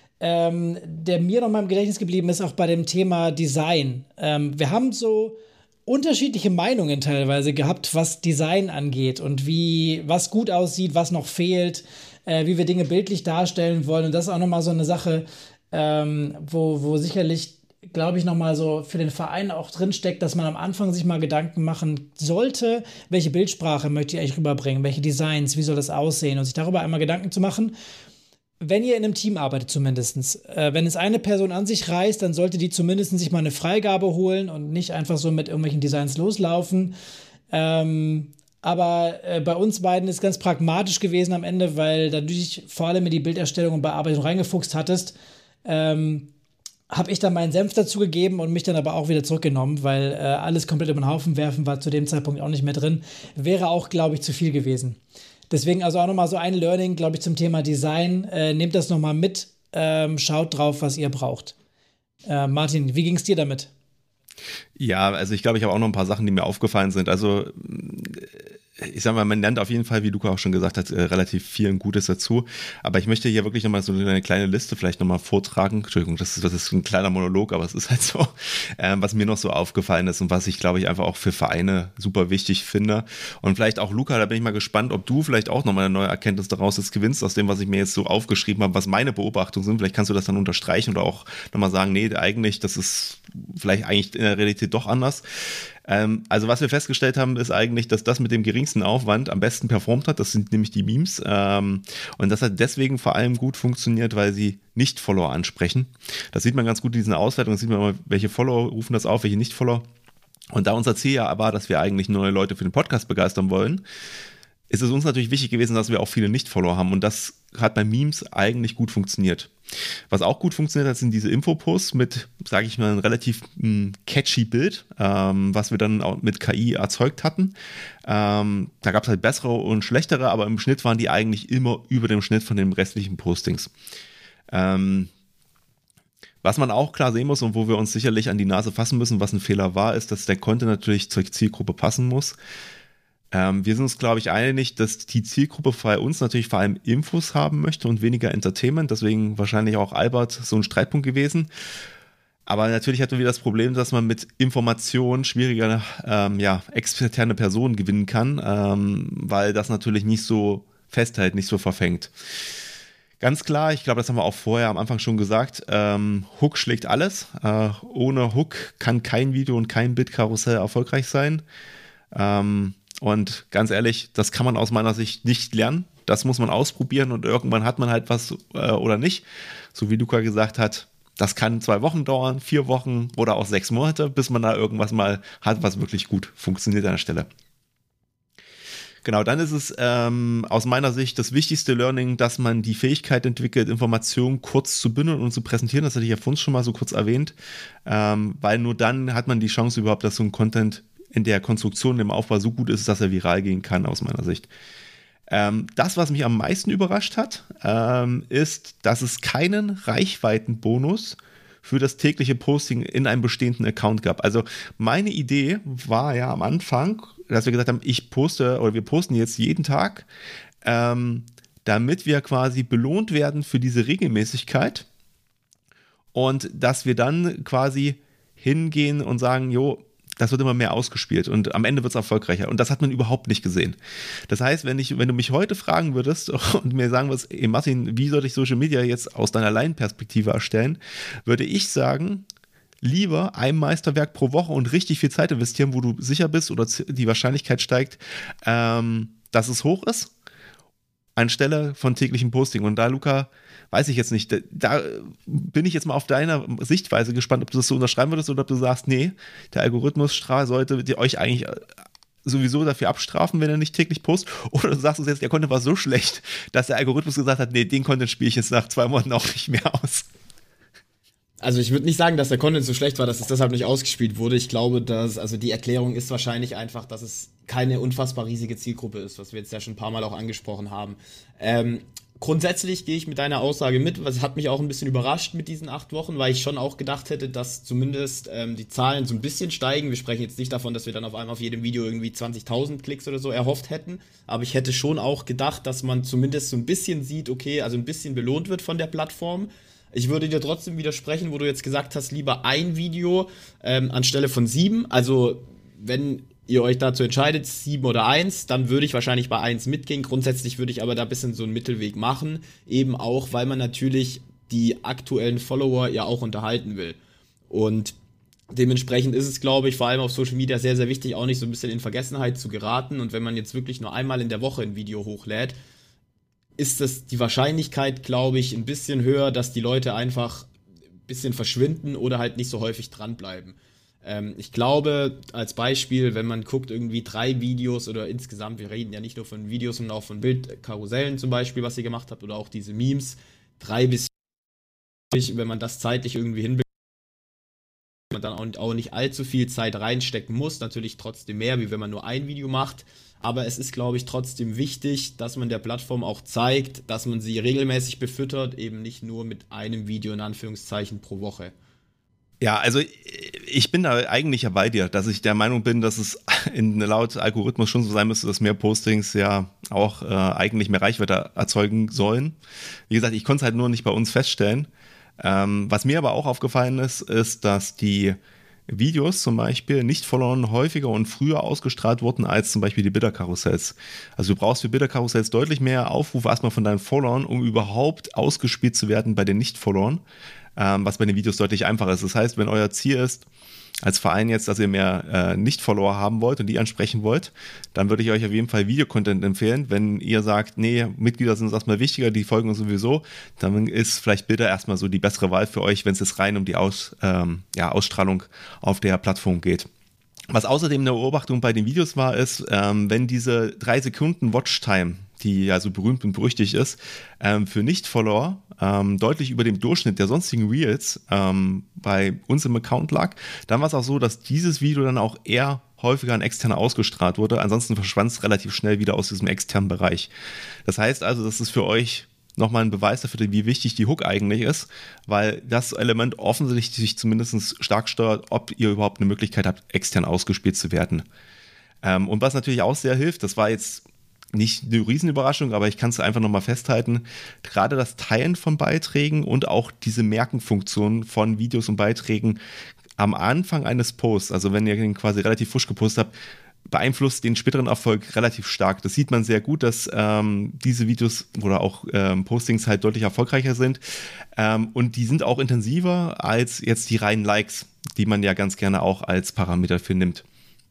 ähm, der mir nochmal im Gedächtnis geblieben ist, auch bei dem Thema Design. Ähm, wir haben so unterschiedliche Meinungen teilweise gehabt, was Design angeht und wie, was gut aussieht, was noch fehlt, äh, wie wir Dinge bildlich darstellen wollen. Und das ist auch nochmal so eine Sache, ähm, wo, wo sicherlich glaube ich, nochmal so für den Verein auch drinsteckt, dass man am Anfang sich mal Gedanken machen sollte, welche Bildsprache möchte ich eigentlich rüberbringen, welche Designs, wie soll das aussehen und sich darüber einmal Gedanken zu machen. Wenn ihr in einem Team arbeitet zumindest, äh, wenn es eine Person an sich reißt, dann sollte die zumindest sich mal eine Freigabe holen und nicht einfach so mit irgendwelchen Designs loslaufen. Ähm, aber äh, bei uns beiden ist ganz pragmatisch gewesen am Ende, weil da du dich vor allem in die Bilderstellung und Bearbeitung reingefuchst hattest, ähm, habe ich dann meinen Senf dazu gegeben und mich dann aber auch wieder zurückgenommen, weil äh, alles komplett über den Haufen werfen war zu dem Zeitpunkt auch nicht mehr drin. Wäre auch, glaube ich, zu viel gewesen. Deswegen also auch nochmal so ein Learning, glaube ich, zum Thema Design. Äh, nehmt das nochmal mit, ähm, schaut drauf, was ihr braucht. Äh, Martin, wie ging es dir damit? Ja, also ich glaube, ich habe auch noch ein paar Sachen, die mir aufgefallen sind. Also ich sag mal, man lernt auf jeden Fall, wie Luca auch schon gesagt hat, relativ viel und Gutes dazu. Aber ich möchte hier wirklich nochmal so eine kleine Liste vielleicht nochmal vortragen. Entschuldigung, das ist, das ist ein kleiner Monolog, aber es ist halt so, ähm, was mir noch so aufgefallen ist und was ich, glaube ich, einfach auch für Vereine super wichtig finde. Und vielleicht auch Luca, da bin ich mal gespannt, ob du vielleicht auch nochmal eine neue Erkenntnis daraus jetzt gewinnst, aus dem, was ich mir jetzt so aufgeschrieben habe, was meine Beobachtungen sind. Vielleicht kannst du das dann unterstreichen oder auch nochmal sagen, nee, eigentlich, das ist vielleicht eigentlich in der Realität doch anders. Ähm, also was wir festgestellt haben, ist eigentlich, dass das mit dem geringsten Aufwand am besten performt hat. Das sind nämlich die Memes. Ähm, und das hat deswegen vor allem gut funktioniert, weil sie Nicht-Follower ansprechen. Das sieht man ganz gut in diesen Auswertungen. Da sieht man immer, welche Follower rufen das auf, welche Nicht-Follower. Und da unser Ziel ja aber, dass wir eigentlich neue Leute für den Podcast begeistern wollen, ist es uns natürlich wichtig gewesen, dass wir auch viele Nicht-Follower haben. Und das hat bei Memes eigentlich gut funktioniert. Was auch gut funktioniert hat, sind diese Infoposts mit, sage ich mal, einem relativ mh, catchy Bild, ähm, was wir dann auch mit K I erzeugt hatten. Ähm, da gab es halt bessere und schlechtere, aber im Schnitt waren die eigentlich immer über dem Schnitt von den restlichen Postings. Ähm, Was man auch klar sehen muss und wo wir uns sicherlich an die Nase fassen müssen, was ein Fehler war, ist, dass der Content natürlich zur Zielgruppe passen muss. Ähm, wir sind uns, glaube ich, einig, dass die Zielgruppe bei uns natürlich vor allem Infos haben möchte und weniger Entertainment. Deswegen wahrscheinlich auch Albert so ein Streitpunkt gewesen. Aber natürlich hatten wir das Problem, dass man mit Informationen schwieriger ähm, ja, externe Personen gewinnen kann, ähm, weil das natürlich nicht so festhält, nicht so verfängt. Ganz klar, ich glaube, das haben wir auch vorher am Anfang schon gesagt, ähm, Hook schlägt alles. Äh, ohne Hook kann kein Video und kein Bildkarussell erfolgreich sein. Ähm, und ganz ehrlich, das kann man aus meiner Sicht nicht lernen. Das muss man ausprobieren und irgendwann hat man halt was äh, oder nicht. So wie Luca gesagt hat, das kann zwei Wochen dauern, vier Wochen oder auch sechs Monate, bis man da irgendwas mal hat, was wirklich gut funktioniert an der Stelle. Genau, dann ist es ähm, aus meiner Sicht das wichtigste Learning, dass man die Fähigkeit entwickelt, Informationen kurz zu bündeln und zu präsentieren. Das hatte ich ja vorhin schon mal so kurz erwähnt, ähm, weil nur dann hat man die Chance überhaupt, dass so ein Content in der Konstruktion, im Aufbau so gut ist, dass er viral gehen kann, aus meiner Sicht. Ähm, das, was mich am meisten überrascht hat, ähm, ist, dass es keinen Reichweitenbonus für das tägliche Posting in einem bestehenden Account gab. Also meine Idee war ja am Anfang, dass wir gesagt haben, ich poste oder wir posten jetzt jeden Tag, ähm, damit wir quasi belohnt werden für diese Regelmäßigkeit und dass wir dann quasi hingehen und sagen, jo, das wird immer mehr ausgespielt und am Ende wird es erfolgreicher. Und das hat man überhaupt nicht gesehen. Das heißt, wenn ich, wenn du mich heute fragen würdest und mir sagen würdest, ey Martin, wie soll ich Social Media jetzt aus deiner Laienperspektive erstellen, würde ich sagen, lieber ein Meisterwerk pro Woche und richtig viel Zeit investieren, wo du sicher bist oder die Wahrscheinlichkeit steigt, ähm, dass es hoch ist, anstelle von täglichem Posting. Und da, Luca, weiß ich jetzt nicht, da bin ich jetzt mal auf deiner Sichtweise gespannt, ob du das so unterschreiben würdest oder ob du sagst, nee, der Algorithmus sollte dir euch eigentlich sowieso dafür abstrafen, wenn er nicht täglich postet, oder du sagst uns jetzt, der Content war so schlecht, dass der Algorithmus gesagt hat, nee, den Content spiele ich jetzt nach zwei Monaten auch nicht mehr aus. Also ich würde nicht sagen, dass der Content so schlecht war, dass es deshalb nicht ausgespielt wurde. Ich glaube, dass, also die Erklärung ist wahrscheinlich einfach, dass es keine unfassbar riesige Zielgruppe ist, was wir jetzt ja schon ein paar Mal auch angesprochen haben. Ähm, grundsätzlich gehe ich mit deiner Aussage mit. Es hat mich auch ein bisschen überrascht mit diesen acht Wochen, weil ich schon auch gedacht hätte, dass zumindest ähm, die Zahlen so ein bisschen steigen. Wir sprechen jetzt nicht davon, dass wir dann auf einmal auf jedem Video irgendwie zwanzigtausend Klicks oder so erhofft hätten. Aber ich hätte schon auch gedacht, dass man zumindest so ein bisschen sieht, okay, also ein bisschen belohnt wird von der Plattform. Ich würde dir trotzdem widersprechen, wo du jetzt gesagt hast, lieber ein Video ähm, anstelle von sieben. Also wenn ihr euch dazu entscheidet, sieben oder eins, dann würde ich wahrscheinlich bei eins mitgehen. Grundsätzlich würde ich aber da ein bisschen so einen Mittelweg machen. Eben auch, weil man natürlich die aktuellen Follower ja auch unterhalten will. Und dementsprechend ist es, glaube ich, vor allem auf Social Media sehr, sehr wichtig, auch nicht so ein bisschen in Vergessenheit zu geraten. Und wenn man jetzt wirklich nur einmal in der Woche ein Video hochlädt, ist das die Wahrscheinlichkeit, glaube ich, ein bisschen höher, dass die Leute einfach ein bisschen verschwinden oder halt nicht so häufig dranbleiben. Ähm, ich glaube, als Beispiel, wenn man guckt, irgendwie drei Videos oder insgesamt, wir reden ja nicht nur von Videos, sondern auch von Bildkarussellen zum Beispiel, was ihr gemacht habt, oder auch diese Memes, drei bis vier, wenn man das zeitlich irgendwie hinbekommt, man dann auch nicht allzu viel Zeit reinstecken muss, natürlich trotzdem mehr, wie wenn man nur ein Video macht. Aber es ist, glaube ich, trotzdem wichtig, dass man der Plattform auch zeigt, dass man sie regelmäßig befüttert, eben nicht nur mit einem Video in Anführungszeichen pro Woche. Ja, also ich bin da eigentlich ja bei dir, dass ich der Meinung bin, dass es in, laut Algorithmus schon so sein müsste, dass mehr Postings ja auch äh, eigentlich mehr Reichweite erzeugen sollen. Wie gesagt, ich konnte es halt nur nicht bei uns feststellen. Ähm, was mir aber auch aufgefallen ist, ist, dass die Videos zum Beispiel nicht verloren häufiger und früher ausgestrahlt wurden als zum Beispiel die Bidder-Karussells. Also du brauchst für Bidder-Karussells deutlich mehr Aufrufe erstmal von deinen Followern, um überhaupt ausgespielt zu werden bei den Nicht-Followern, ähm, was bei den Videos deutlich einfacher ist. Das heißt, wenn euer Ziel ist, als Verein jetzt, dass ihr mehr äh, Nicht-Follower haben wollt und die ansprechen wollt, dann würde ich euch auf jeden Fall Videocontent empfehlen. Wenn ihr sagt, nee, Mitglieder sind uns erstmal wichtiger, die folgen uns sowieso, dann ist vielleicht Bilder erstmal so die bessere Wahl für euch, wenn es jetzt rein um die Aus, ähm, ja, Ausstrahlung auf der Plattform geht. Was außerdem eine Beobachtung bei den Videos war, ist, ähm, wenn diese drei Sekunden Watchtime, die ja so berühmt und berüchtigt ist, ähm, für Nicht-Follower ähm, deutlich über dem Durchschnitt der sonstigen Reels ähm, bei uns im Account lag, dann war es auch so, dass dieses Video dann auch eher häufiger an Externe ausgestrahlt wurde. Ansonsten verschwand es relativ schnell wieder aus diesem externen Bereich. Das heißt also, das ist für euch nochmal ein Beweis dafür, wie wichtig die Hook eigentlich ist, weil das Element offensichtlich sich zumindest stark steuert, ob ihr überhaupt eine Möglichkeit habt, extern ausgespielt zu werden. Ähm, und was natürlich auch sehr hilft, das war jetzt nicht eine Riesenüberraschung, aber ich kann es einfach nochmal festhalten, gerade das Teilen von Beiträgen und auch diese Merkenfunktion von Videos und Beiträgen am Anfang eines Posts, also wenn ihr den quasi relativ frisch gepostet habt, beeinflusst den späteren Erfolg relativ stark. Das sieht man sehr gut, dass ähm, diese Videos oder auch ähm, Postings halt deutlich erfolgreicher sind ähm, und die sind auch intensiver als jetzt die reinen Likes, die man ja ganz gerne auch als Parameter für nimmt.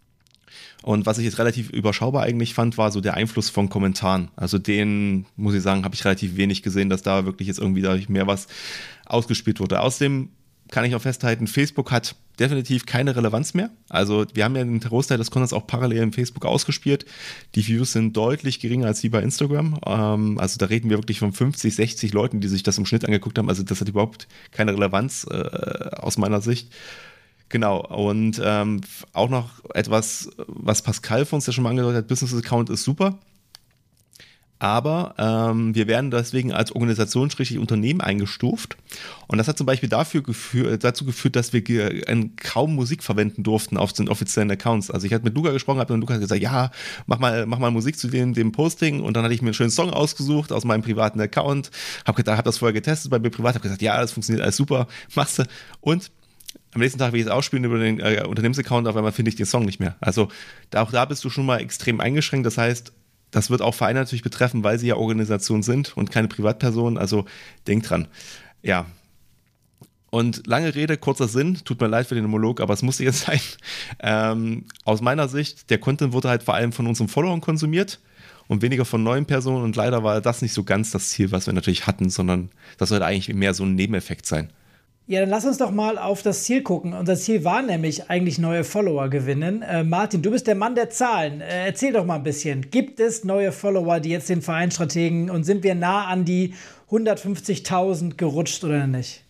Und was ich jetzt relativ überschaubar eigentlich fand, war so der Einfluss von Kommentaren. Also den, muss ich sagen, habe ich relativ wenig gesehen, dass da wirklich jetzt irgendwie dadurch mehr was ausgespielt wurde. Außerdem kann ich auch festhalten, Facebook hat definitiv keine Relevanz mehr. Also wir haben ja den Großteil des Contents auch parallel in Facebook ausgespielt. Die Views sind deutlich geringer als die bei Instagram. Ähm, also da reden wir wirklich von fünfzig, sechzig Leuten, die sich das im Schnitt angeguckt haben. Also das hat überhaupt keine Relevanz äh, aus meiner Sicht. Genau, und ähm, auch noch etwas, was Pascal von uns ja schon mal angedeutet hat, Business Account ist super, aber ähm, wir werden deswegen als Organisation-Unternehmen eingestuft und das hat zum Beispiel dafür geführt, dazu geführt, dass wir ge- kaum Musik verwenden durften auf den offiziellen Accounts. Also ich hatte mit Luca gesprochen, habe mit Luca gesagt, ja, mach mal, mach mal Musik zu dem, dem Posting und dann hatte ich mir einen schönen Song ausgesucht aus meinem privaten Account, habe hab das vorher getestet bei mir privat, habe gesagt, ja, das funktioniert alles super, machst du und am nächsten Tag will ich es ausspielen über den äh, Unternehmensaccount, auf einmal finde ich den Song nicht mehr. Also da, auch da bist du schon mal extrem eingeschränkt. Das heißt, das wird auch Vereine natürlich betreffen, weil sie ja Organisationen sind und keine Privatpersonen. Also denk dran. Ja. Und lange Rede, kurzer Sinn. Tut mir leid für den Monolog, aber es musste jetzt sein. Ähm, aus meiner Sicht, der Content wurde halt vor allem von unseren Followern konsumiert und weniger von neuen Personen. Und leider war das nicht so ganz das Ziel, was wir natürlich hatten, sondern das sollte eigentlich mehr so ein Nebeneffekt sein. Ja, dann lass uns doch mal auf das Ziel gucken. Unser Ziel war nämlich eigentlich neue Follower gewinnen. Äh, Martin, du bist der Mann der Zahlen. Äh, erzähl doch mal ein bisschen. Gibt es neue Follower, die jetzt den Verein strategen und sind wir nah an die hundertfünfzigtausend gerutscht oder nicht?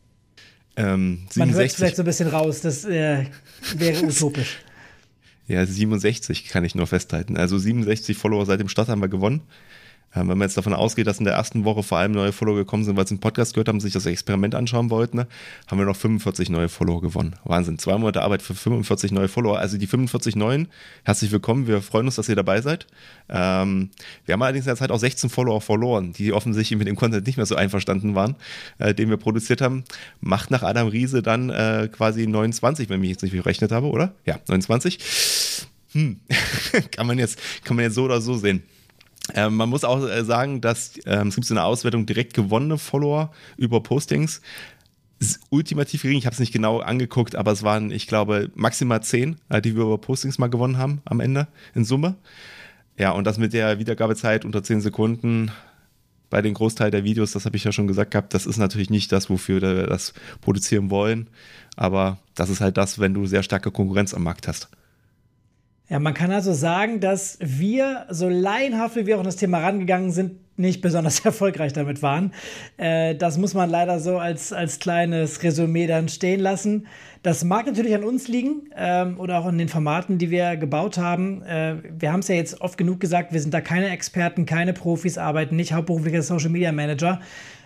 Ähm, Man hört es vielleicht so ein bisschen raus, das äh, wäre utopisch. Ja, siebenundsechzig kann ich nur festhalten. Also siebenundsechzig Follower seit dem Start haben wir gewonnen. Wenn man jetzt davon ausgeht, dass in der ersten Woche vor allem neue Follower gekommen sind, weil sie einen Podcast gehört haben, sich das Experiment anschauen wollten, ne, haben wir noch fünfundvierzig neue Follower gewonnen. Wahnsinn, zwei Monate Arbeit für fünfundvierzig neue Follower. Also die fünfundvierzig neuen, herzlich willkommen, wir freuen uns, dass ihr dabei seid. Ähm, wir haben allerdings in der Zeit auch sechzehn Follower verloren, die offensichtlich mit dem Content nicht mehr so einverstanden waren, äh, den wir produziert haben. Macht nach Adam Riese dann äh, quasi neunundzwanzig, wenn ich mich jetzt nicht gerechnet habe, oder? Ja, neunundzwanzig. Hm. kann man jetzt, kann man jetzt so oder so sehen. Ähm, man muss auch äh, sagen, dass ähm, es gibt so eine Auswertung direkt gewonnene Follower über Postings. Ist ultimativ gering, ich habe es nicht genau angeguckt, aber es waren, ich glaube, maximal zehn, äh, die wir über Postings mal gewonnen haben am Ende in Summe. Ja, und das mit der Wiedergabezeit unter zehn Sekunden bei den Großteil der Videos, das habe ich ja schon gesagt gehabt, das ist natürlich nicht das, wofür wir das produzieren wollen, aber das ist halt das, wenn du sehr starke Konkurrenz am Markt hast. Ja, man kann also sagen, dass wir, so laienhaft wie wir auch an das Thema rangegangen sind, nicht besonders erfolgreich damit waren. Äh, das muss man leider so als, als kleines Resümee dann stehen lassen. Das mag natürlich an uns liegen ähm, oder auch an den Formaten, die wir gebaut haben. Äh, wir haben es ja jetzt oft genug gesagt, wir sind da keine Experten, keine Profis, arbeiten nicht hauptberuflich als Social Media Manager.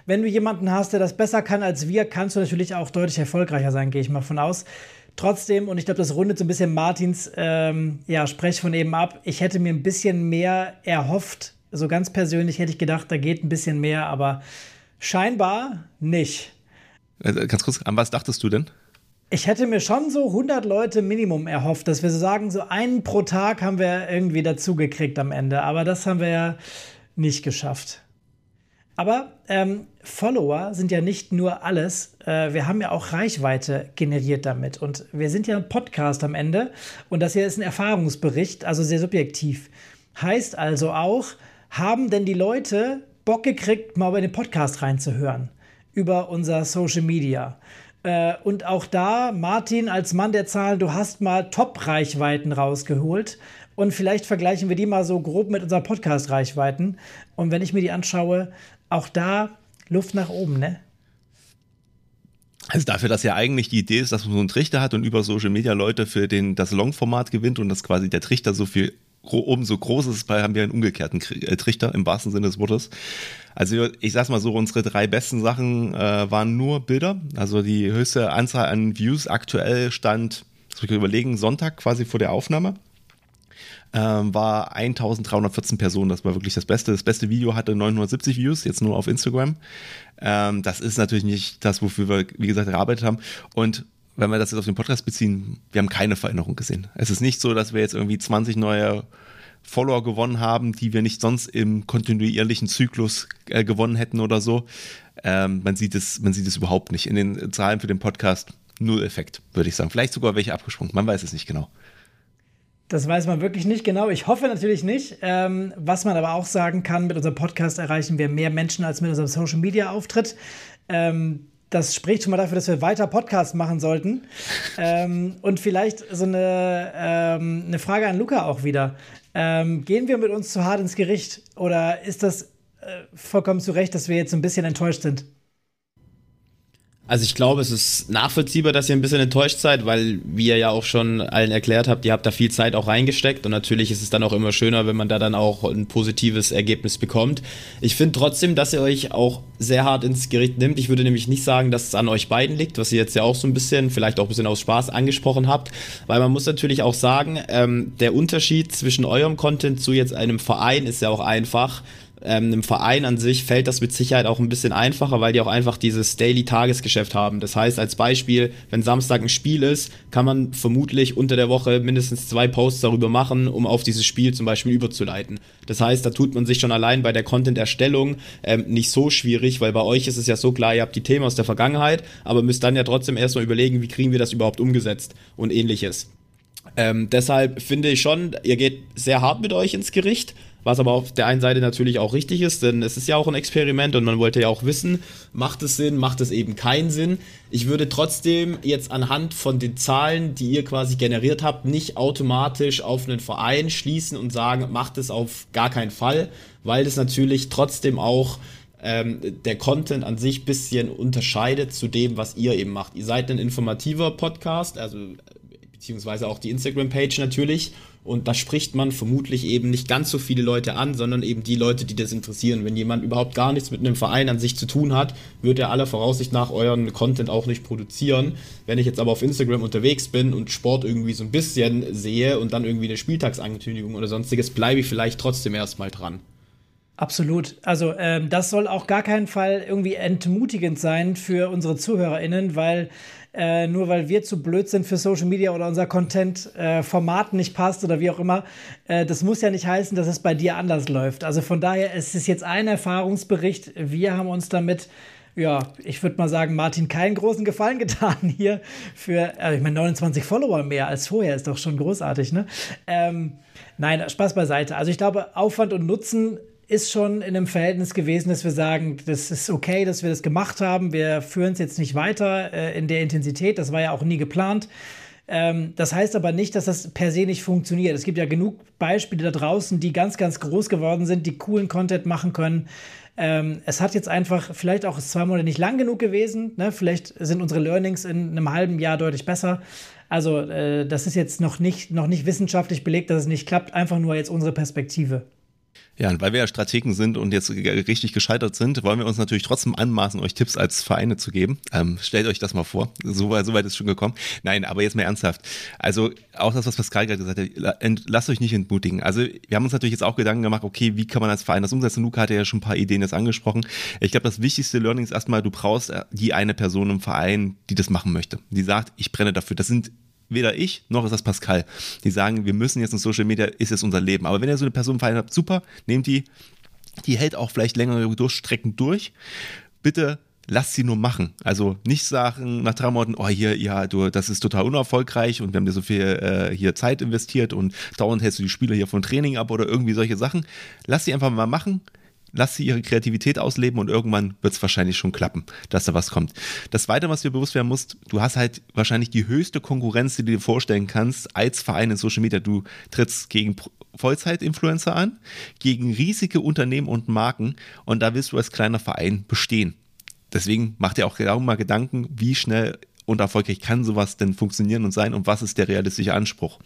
wenn du jemanden hast, der das besser kann als wir, kannst du natürlich auch deutlich erfolgreicher sein, gehe ich mal von aus. Trotzdem, und ich glaube, das rundet so ein bisschen Martins ähm, ja, Sprech von eben ab, ich hätte mir ein bisschen mehr erhofft. So ganz persönlich hätte ich gedacht, da geht ein bisschen mehr, aber scheinbar nicht. Also ganz kurz, an was dachtest du denn? Ich hätte mir schon so hundert Leute Minimum erhofft, dass wir so sagen, so einen pro Tag haben wir irgendwie dazu gekriegt am Ende. Aber das haben wir ja nicht geschafft. Aber ähm, Follower sind ja nicht nur alles. Äh, wir haben ja auch Reichweite generiert damit. Und wir sind ja ein Podcast am Ende. Und das hier ist ein Erfahrungsbericht, also sehr subjektiv. Heißt also auch, haben denn die Leute Bock gekriegt, mal bei den Podcast reinzuhören? Über unser Social Media. Äh, und auch da, Martin, als Mann der Zahlen, du hast mal Top-Reichweiten rausgeholt. Und vielleicht vergleichen wir die mal so grob mit unseren Podcast-Reichweiten. Und wenn ich mir die anschaue, auch da Luft nach oben, ne? Also dafür, dass ja eigentlich die Idee ist, dass man so einen Trichter hat und über Social Media Leute für den, das Long-Format gewinnt und dass quasi der Trichter so viel oben so groß ist, bei haben wir einen umgekehrten Trichter im wahrsten Sinne des Wortes. Also ich sag's mal so, unsere drei besten Sachen äh, waren nur Bilder. Also die höchste Anzahl an Views aktuell stand, das muss ich überlegen, Sonntag quasi vor der Aufnahme. Ähm, war eintausenddreihundertvierzehn Personen, das war wirklich das Beste. Das beste Video hatte neunhundertsiebzig Views, jetzt nur auf Instagram. Ähm, das ist natürlich nicht das, wofür wir, wie gesagt, gearbeitet haben. Und wenn wir das jetzt auf den Podcast beziehen, wir haben keine Veränderung gesehen. Es ist nicht so, dass wir jetzt irgendwie zwanzig neue Follower gewonnen haben, die wir nicht sonst im kontinuierlichen Zyklus äh, gewonnen hätten oder so. Ähm, man sieht es, man sieht es überhaupt nicht. In den Zahlen für den Podcast null Effekt, würde ich sagen. Vielleicht sogar welche abgesprungen, man weiß es nicht genau. Das weiß man wirklich nicht genau. Ich hoffe natürlich nicht. Ähm, was man aber auch sagen kann, mit unserem Podcast erreichen wir mehr Menschen als mit unserem Social-Media-Auftritt. Ähm, das spricht schon mal dafür, dass wir weiter Podcasts machen sollten. ähm, und vielleicht so eine, ähm, eine Frage an Luca auch wieder. Ähm, gehen wir mit uns zu hart ins Gericht oder ist das äh, vollkommen zu Recht, dass wir jetzt ein bisschen enttäuscht sind? Also ich glaube, es ist nachvollziehbar, dass ihr ein bisschen enttäuscht seid, weil, wie ihr ja auch schon allen erklärt habt, ihr habt da viel Zeit auch reingesteckt und natürlich ist es dann auch immer schöner, wenn man da dann auch ein positives Ergebnis bekommt. Ich finde trotzdem, dass ihr euch auch sehr hart ins Gericht nimmt. Ich würde nämlich nicht sagen, dass es an euch beiden liegt, was ihr jetzt ja auch so ein bisschen, vielleicht auch ein bisschen aus Spaß angesprochen habt, weil man muss natürlich auch sagen, ähm, der Unterschied zwischen eurem Content zu jetzt einem Verein ist ja auch einfach. Ähm, einem Verein an sich fällt das mit Sicherheit auch ein bisschen einfacher, weil die auch einfach dieses Daily-Tagesgeschäft haben. Das heißt, als Beispiel, wenn Samstag ein Spiel ist, kann man vermutlich unter der Woche mindestens zwei Posts darüber machen, um auf dieses Spiel zum Beispiel überzuleiten. Das heißt, da tut man sich schon allein bei der Content-Erstellung ähm, nicht so schwierig, weil bei euch ist es ja so klar, ihr habt die Themen aus der Vergangenheit, aber müsst dann ja trotzdem erstmal überlegen, wie kriegen wir das überhaupt umgesetzt und ähnliches. Ähm, deshalb finde ich schon, ihr geht sehr hart mit euch ins Gericht, was aber auf der einen Seite natürlich auch richtig ist, denn es ist ja auch ein Experiment und man wollte ja auch wissen, macht es Sinn, macht es eben keinen Sinn. Ich würde trotzdem jetzt anhand von den Zahlen, die ihr quasi generiert habt, nicht automatisch auf einen Verein schließen und sagen, macht es auf gar keinen Fall, weil das natürlich trotzdem auch ähm, der Content an sich ein bisschen unterscheidet zu dem, was ihr eben macht. Ihr seid ein informativer Podcast, also beziehungsweise auch die Instagram-Page natürlich. Und da spricht man vermutlich eben nicht ganz so viele Leute an, sondern eben die Leute, die das interessieren. Wenn jemand überhaupt gar nichts mit einem Verein an sich zu tun hat, wird er aller Voraussicht nach euren Content auch nicht produzieren. Wenn ich jetzt aber auf Instagram unterwegs bin und Sport irgendwie so ein bisschen sehe und dann irgendwie eine Spieltagsankündigung oder sonstiges, bleibe ich vielleicht trotzdem erstmal dran. Absolut. Also ähm, das soll auch gar keinen Fall irgendwie entmutigend sein für unsere ZuhörerInnen, weil Äh, nur weil wir zu blöd sind für Social Media oder unser Content-Format äh, nicht passt oder wie auch immer, äh, das muss ja nicht heißen, dass es bei dir anders läuft. Also von daher, es ist jetzt ein Erfahrungsbericht. Wir haben uns damit, ja, ich würde mal sagen, Martin, keinen großen Gefallen getan hier für, äh, ich meine, neunundzwanzig Follower mehr als vorher, ist doch schon großartig, ne? Ähm, nein, Spaß beiseite. Also ich glaube, Aufwand und Nutzen ist schon in einem Verhältnis gewesen, dass wir sagen, das ist okay, dass wir das gemacht haben. Wir führen es jetzt nicht weiter äh, in der Intensität. Das war ja auch nie geplant. Ähm, das heißt aber nicht, dass das per se nicht funktioniert. Es gibt ja genug Beispiele da draußen, die ganz, ganz groß geworden sind, die coolen Content machen können. Ähm, es hat jetzt einfach vielleicht auch zwei Monate nicht lang genug gewesen. Ne? Vielleicht sind unsere Learnings in einem halben Jahr deutlich besser. Also äh, das ist jetzt noch nicht, noch nicht wissenschaftlich belegt, dass es nicht klappt. Einfach nur jetzt unsere Perspektive. Ja, und weil wir ja Strategen sind und jetzt richtig gescheitert sind, wollen wir uns natürlich trotzdem anmaßen, euch Tipps als Vereine zu geben. Ähm, stellt euch das mal vor. So weit, so weit ist schon gekommen. Nein, aber jetzt mal ernsthaft. Also auch das, was Pascal gerade gesagt hat, lasst euch nicht entmutigen. Also wir haben uns natürlich jetzt auch Gedanken gemacht, okay, wie kann man als Verein das umsetzen? Luca hatte ja schon ein paar Ideen jetzt angesprochen. Ich glaube, das wichtigste Learning ist erstmal, du brauchst die eine Person im Verein, die das machen möchte. Die sagt, ich brenne dafür. Das sind weder ich, noch ist das Pascal. Die sagen, wir müssen jetzt in Social Media, ist es unser Leben. Aber wenn ihr so eine Person im Verein habt, super, nehmt die, die hält auch vielleicht längere Durchstrecken durch. Bitte lasst sie nur machen. Also nicht sagen nach drei Monaten, oh hier, ja, du, das ist total unerfolgreich und wir haben dir so viel äh, hier Zeit investiert und dauernd hältst du die Spieler hier von Training ab oder irgendwie solche Sachen. Lass sie einfach mal machen. Lass sie ihre Kreativität ausleben und irgendwann wird es wahrscheinlich schon klappen, dass da was kommt. Das Zweite, was dir bewusst werden musst, du hast halt wahrscheinlich die höchste Konkurrenz, die du dir vorstellen kannst als Verein in Social Media. Du trittst gegen Vollzeit-Influencer an, gegen riesige Unternehmen und Marken und da willst du als kleiner Verein bestehen. Deswegen mach dir auch genau mal Gedanken, wie schnell und erfolgreich kann sowas denn funktionieren und sein und was ist der realistische Anspruch.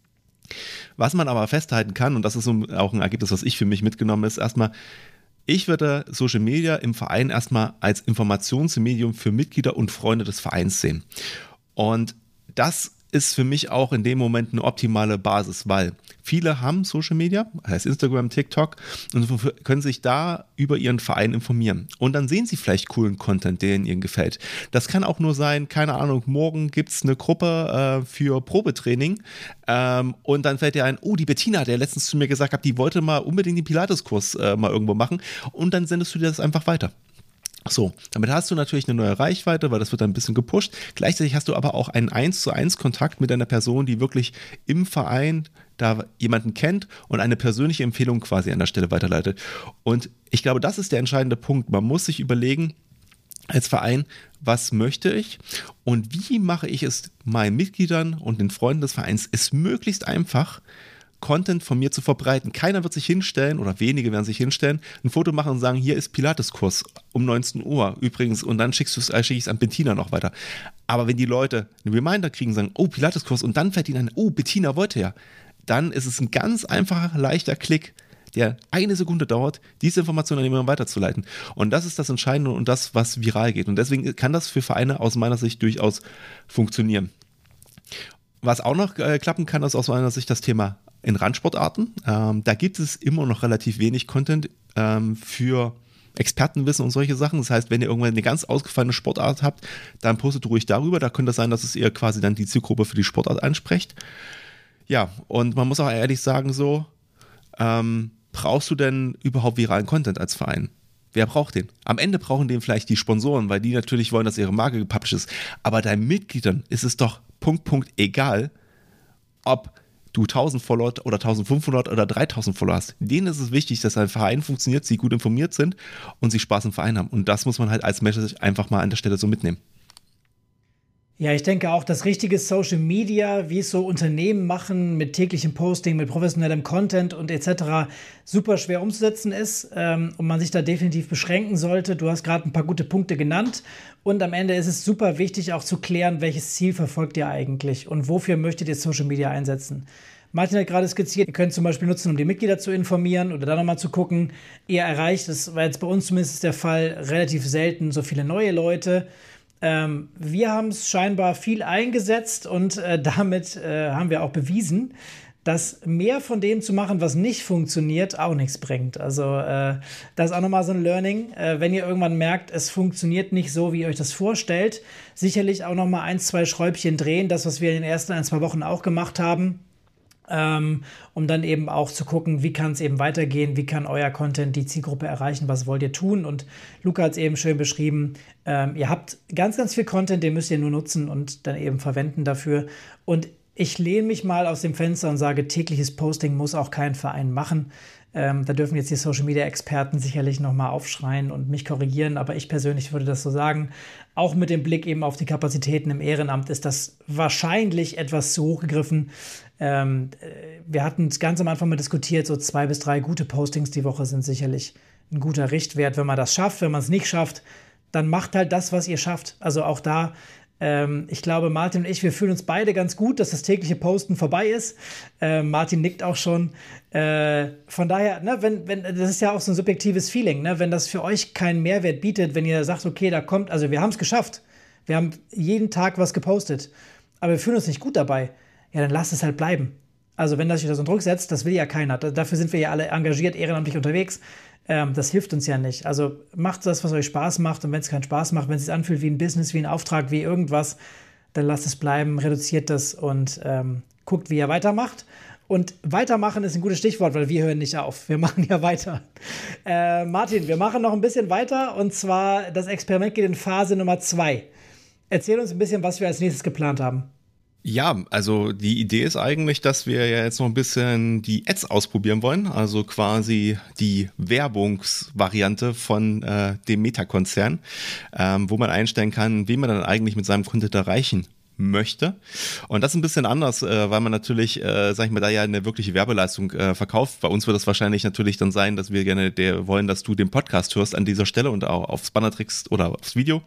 Was man aber festhalten kann, und das ist so auch ein Ergebnis, was ich für mich mitgenommen ist, erstmal, ich würde Social Media im Verein erstmal als Informationsmedium für Mitglieder und Freunde des Vereins sehen. Und das ist für mich auch in dem Moment eine optimale Basis, weil viele haben Social Media, heißt Instagram, TikTok, und können sich da über ihren Verein informieren. Und dann sehen sie vielleicht coolen Content, der ihnen gefällt. Das kann auch nur sein, keine Ahnung, morgen gibt es eine Gruppe äh, für Probetraining ähm, und dann fällt dir ein, oh, die Bettina, der letztens zu mir gesagt hat, die wollte mal unbedingt den Pilates-Kurs äh, mal irgendwo machen und dann sendest du dir das einfach weiter. So, damit hast du natürlich eine neue Reichweite, weil das wird dann ein bisschen gepusht. Gleichzeitig hast du aber auch einen eins zu eins Kontakt mit einer Person, die wirklich im Verein da jemanden kennt und eine persönliche Empfehlung quasi an der Stelle weiterleitet. Und ich glaube, das ist der entscheidende Punkt. Man muss sich überlegen, als Verein, was möchte ich und wie mache ich es meinen Mitgliedern und den Freunden des Vereins es möglichst einfach, Content von mir zu verbreiten. Keiner wird sich hinstellen oder wenige werden sich hinstellen, ein Foto machen und sagen, hier ist Pilates-Kurs um neunzehn Uhr übrigens und dann schickst du es, äh, schicke ich es an Bettina noch weiter. Aber wenn die Leute einen Reminder kriegen, sagen, oh, Pilates-Kurs und dann fällt ihnen ein, oh, Bettina wollte ja, dann ist es ein ganz einfacher, leichter Klick, der eine Sekunde dauert, diese Information an jemanden weiterzuleiten. Und das ist das Entscheidende und das, was viral geht. Und deswegen kann das für Vereine aus meiner Sicht durchaus funktionieren. Was auch noch äh, klappen kann, ist aus meiner Sicht das Thema in Randsportarten. Ähm, da gibt es immer noch relativ wenig Content ähm, für Expertenwissen und solche Sachen. Das heißt, wenn ihr irgendwann eine ganz ausgefallene Sportart habt, dann postet ruhig darüber. Da könnte es sein, dass es ihr quasi dann die Zielgruppe für die Sportart anspricht. Ja, und man muss auch ehrlich sagen so, ähm, brauchst du denn überhaupt viralen Content als Verein? Wer braucht den? Am Ende brauchen den vielleicht die Sponsoren, weil die natürlich wollen, dass ihre Marke gepublished ist. Aber deinen Mitgliedern ist es doch Punkt, Punkt, egal, ob du tausend Follower oder eintausendfünfhundert oder dreitausend Follower hast. Denen ist es wichtig, dass ein Verein funktioniert, sie gut informiert sind und sie Spaß im Verein haben. Und das muss man halt als Message einfach mal an der Stelle so mitnehmen. Ja, ich denke auch, das richtige Social Media, wie es so Unternehmen machen, mit täglichem Posting, mit professionellem Content und et cetera, super schwer umzusetzen ist ähm, und man sich da definitiv beschränken sollte. Du hast gerade ein paar gute Punkte genannt und am Ende ist es super wichtig, auch zu klären, welches Ziel verfolgt ihr eigentlich und wofür möchtet ihr Social Media einsetzen. Martin hat gerade skizziert, ihr könnt zum Beispiel nutzen, um die Mitglieder zu informieren oder dann nochmal zu gucken, ihr erreicht, das war jetzt bei uns zumindest der Fall, relativ selten so viele neue Leute. Ähm, wir haben es scheinbar viel eingesetzt und äh, damit äh, haben wir auch bewiesen, dass mehr von dem zu machen, was nicht funktioniert, auch nichts bringt. Also äh, das ist auch nochmal so ein Learning. Äh, wenn ihr irgendwann merkt, es funktioniert nicht so, wie ihr euch das vorstellt, sicherlich auch nochmal ein, zwei Schräubchen drehen, das, was wir in den ersten ein, zwei Wochen auch gemacht haben, ähm, um dann eben auch zu gucken, wie kann es eben weitergehen, wie kann euer Content die Zielgruppe erreichen, was wollt ihr tun? Und Luca hat es eben schön beschrieben, ähm, ihr habt ganz, ganz viel Content, den müsst ihr nur nutzen und dann eben verwenden dafür. Und ich lehne mich mal aus dem Fenster und sage, tägliches Posting muss auch kein Verein machen. Ähm, da dürfen jetzt die Social-Media-Experten sicherlich nochmal aufschreien und mich korrigieren, aber ich persönlich würde das so sagen. Auch mit dem Blick eben auf die Kapazitäten im Ehrenamt ist das wahrscheinlich etwas zu hoch gegriffen. Ähm, wir hatten es ganz am Anfang mal diskutiert, so zwei bis drei gute Postings die Woche sind sicherlich ein guter Richtwert, wenn man das schafft. Wenn man es nicht schafft, dann macht halt das, was ihr schafft. Also auch da Ähm, ich glaube, Martin und ich, wir fühlen uns beide ganz gut, dass das tägliche Posten vorbei ist. Äh, Martin nickt auch schon. Äh, von daher, ne, wenn, wenn, das ist ja auch so ein subjektives Feeling, ne, wenn das für euch keinen Mehrwert bietet, wenn ihr sagt, okay, da kommt, also wir haben es geschafft. Wir haben jeden Tag was gepostet, aber wir fühlen uns nicht gut dabei. Ja, dann lasst es halt bleiben. Also wenn das sich da so einen Druck setzt, das will ja keiner. Da, dafür sind wir ja alle engagiert, ehrenamtlich unterwegs. Ähm, das hilft uns ja nicht. Also macht das, was euch Spaß macht. Und wenn es keinen Spaß macht, wenn es sich anfühlt wie ein Business, wie ein Auftrag, wie irgendwas, dann lasst es bleiben, reduziert das und ähm, guckt, wie ihr weitermacht. Und weitermachen ist ein gutes Stichwort, weil wir hören nicht auf. Wir machen ja weiter. Äh, Martin, wir machen noch ein bisschen weiter. Und zwar, das Experiment geht in Phase Nummer zwei. Erzähl uns ein bisschen, was wir als nächstes geplant haben. Ja, also die Idee ist eigentlich, dass wir ja jetzt noch ein bisschen die Ads ausprobieren wollen, also quasi die Werbungsvariante von äh, dem Meta-Konzern, ähm, wo man einstellen kann, wen man dann eigentlich mit seinem Content erreichen möchte. Und das ist ein bisschen anders, äh, weil man natürlich, äh, sag ich mal, da ja eine wirkliche Werbeleistung äh, verkauft. Bei uns wird es wahrscheinlich natürlich dann sein, dass wir gerne der wollen, dass du den Podcast hörst an dieser Stelle und auch aufs Banner trickst oder aufs Video.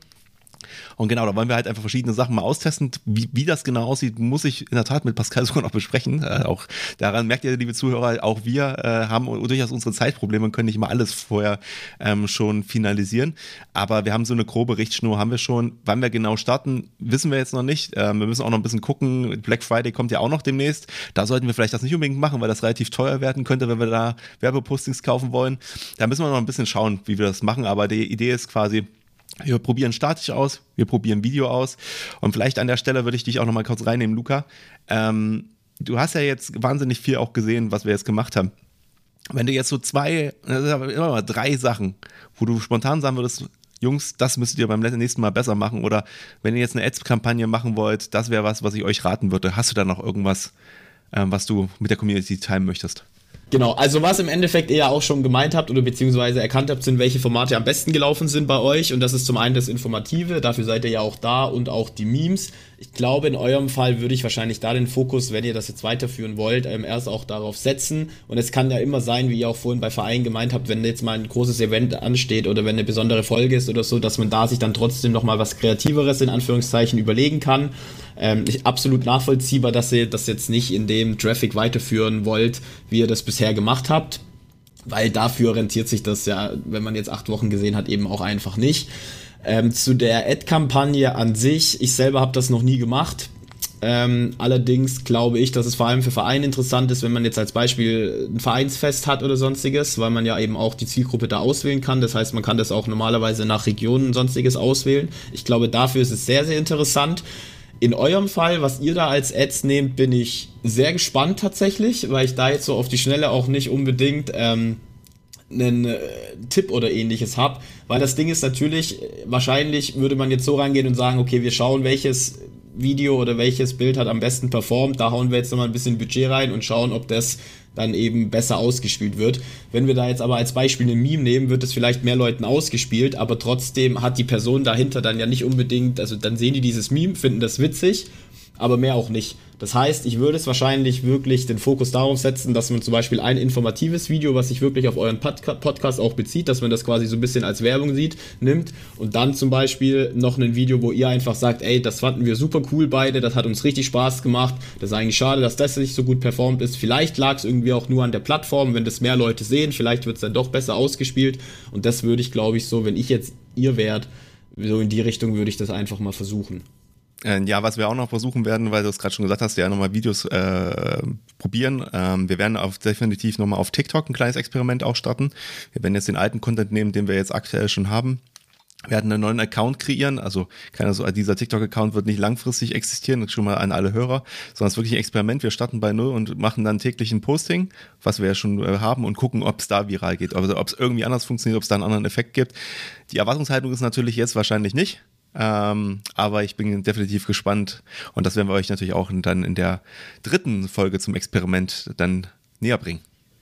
Und genau, da wollen wir halt einfach verschiedene Sachen mal austesten. Wie, wie das genau aussieht, muss ich in der Tat mit Pascal sogar noch besprechen. Äh, auch daran merkt ihr, liebe Zuhörer, auch wir äh, haben durchaus unsere Zeitprobleme und können nicht mal alles vorher ähm, schon finalisieren. Aber wir haben so eine grobe Richtschnur, haben wir schon. Wann wir genau starten, wissen wir jetzt noch nicht. Ähm, wir müssen auch noch ein bisschen gucken. Black Friday kommt ja auch noch demnächst. Da sollten wir vielleicht das nicht unbedingt machen, weil das relativ teuer werden könnte, wenn wir da Werbepostings kaufen wollen. Da müssen wir noch ein bisschen schauen, wie wir das machen. Aber die Idee ist quasi, wir probieren statisch aus, wir probieren Video aus und vielleicht an der Stelle würde ich dich auch noch mal kurz reinnehmen, Luca. Ähm, du hast ja jetzt wahnsinnig viel auch gesehen, was wir jetzt gemacht haben. Wenn du jetzt so zwei, immer mal drei Sachen, wo du spontan sagen würdest, Jungs, das müsstet ihr beim nächsten Mal besser machen oder wenn ihr jetzt eine Ads-Kampagne machen wollt, das wäre was, was ich euch raten würde. Hast du da noch irgendwas, ähm, was du mit der Community teilen möchtest? Genau, also was im Endeffekt ihr ja auch schon gemeint habt oder beziehungsweise erkannt habt, sind, welche Formate am besten gelaufen sind bei euch und das ist zum einen das Informative, dafür seid ihr ja auch da und auch die Memes. Ich glaube, in eurem Fall würde ich wahrscheinlich da den Fokus, wenn ihr das jetzt weiterführen wollt, ähm, erst auch darauf setzen und es kann ja immer sein, wie ihr auch vorhin bei Vereinen gemeint habt, wenn jetzt mal ein großes Event ansteht oder wenn eine besondere Folge ist oder so, dass man da sich dann trotzdem nochmal was Kreativeres in Anführungszeichen überlegen kann. Ähm, ich, absolut nachvollziehbar, dass ihr das jetzt nicht in dem Traffic weiterführen wollt, wie ihr das bisher gemacht habt, weil dafür rentiert sich das ja, wenn man jetzt acht Wochen gesehen hat, eben auch einfach nicht. Ähm, zu der Ad-Kampagne an sich, ich selber habe das noch nie gemacht. Ähm, allerdings glaube ich, dass es vor allem für Vereine interessant ist, wenn man jetzt als Beispiel ein Vereinsfest hat oder sonstiges, weil man ja eben auch die Zielgruppe da auswählen kann. Das heißt, man kann das auch normalerweise nach Regionen und sonstiges auswählen. Ich glaube, dafür ist es sehr, sehr interessant. In eurem Fall, was ihr da als Ads nehmt, bin ich sehr gespannt tatsächlich, weil ich da jetzt so auf die Schnelle auch nicht unbedingt ähm, einen äh, Tipp oder ähnliches habe, weil das Ding ist natürlich, wahrscheinlich würde man jetzt so reingehen und sagen, okay, wir schauen, welches Video oder welches Bild hat am besten performt, da hauen wir jetzt nochmal ein bisschen Budget rein und schauen, ob das dann eben besser ausgespielt wird. Wenn wir da jetzt aber als Beispiel ein Meme nehmen, wird es vielleicht mehr Leuten ausgespielt, aber trotzdem hat die Person dahinter dann ja nicht unbedingt, also dann sehen die dieses Meme, finden das witzig, aber mehr auch nicht. Das heißt, ich würde es wahrscheinlich wirklich den Fokus darauf setzen, dass man zum Beispiel ein informatives Video, was sich wirklich auf euren Podca- Podcast auch bezieht, dass man das quasi so ein bisschen als Werbung sieht, nimmt und dann zum Beispiel noch ein Video, wo ihr einfach sagt, ey, das fanden wir super cool beide, das hat uns richtig Spaß gemacht, das ist eigentlich schade, dass das nicht so gut performt ist, vielleicht lag es irgendwie auch nur an der Plattform, wenn das mehr Leute sehen, vielleicht wird es dann doch besser ausgespielt und das würde ich, glaube ich, so, wenn ich jetzt ihr wärt, so in die Richtung würde ich das einfach mal versuchen. Ja, was wir auch noch versuchen werden, weil du es gerade schon gesagt hast, ja nochmal Videos äh, probieren. Ähm, wir werden auf, definitiv nochmal auf TikTok ein kleines Experiment auch starten. Wir werden jetzt den alten Content nehmen, den wir jetzt aktuell schon haben. Wir werden einen neuen Account kreieren, also keine so, dieser TikTok-Account wird nicht langfristig existieren, das schon mal an alle Hörer, sondern es ist wirklich ein Experiment. Wir starten bei null und machen dann täglich ein Posting, was wir ja schon äh, haben und gucken, ob es da viral geht, also ob es irgendwie anders funktioniert, ob es da einen anderen Effekt gibt. Die Erwartungshaltung ist natürlich jetzt wahrscheinlich nicht. Ähm, aber ich bin definitiv gespannt und das werden wir euch natürlich auch dann in der dritten Folge zum Experiment dann näher bringen.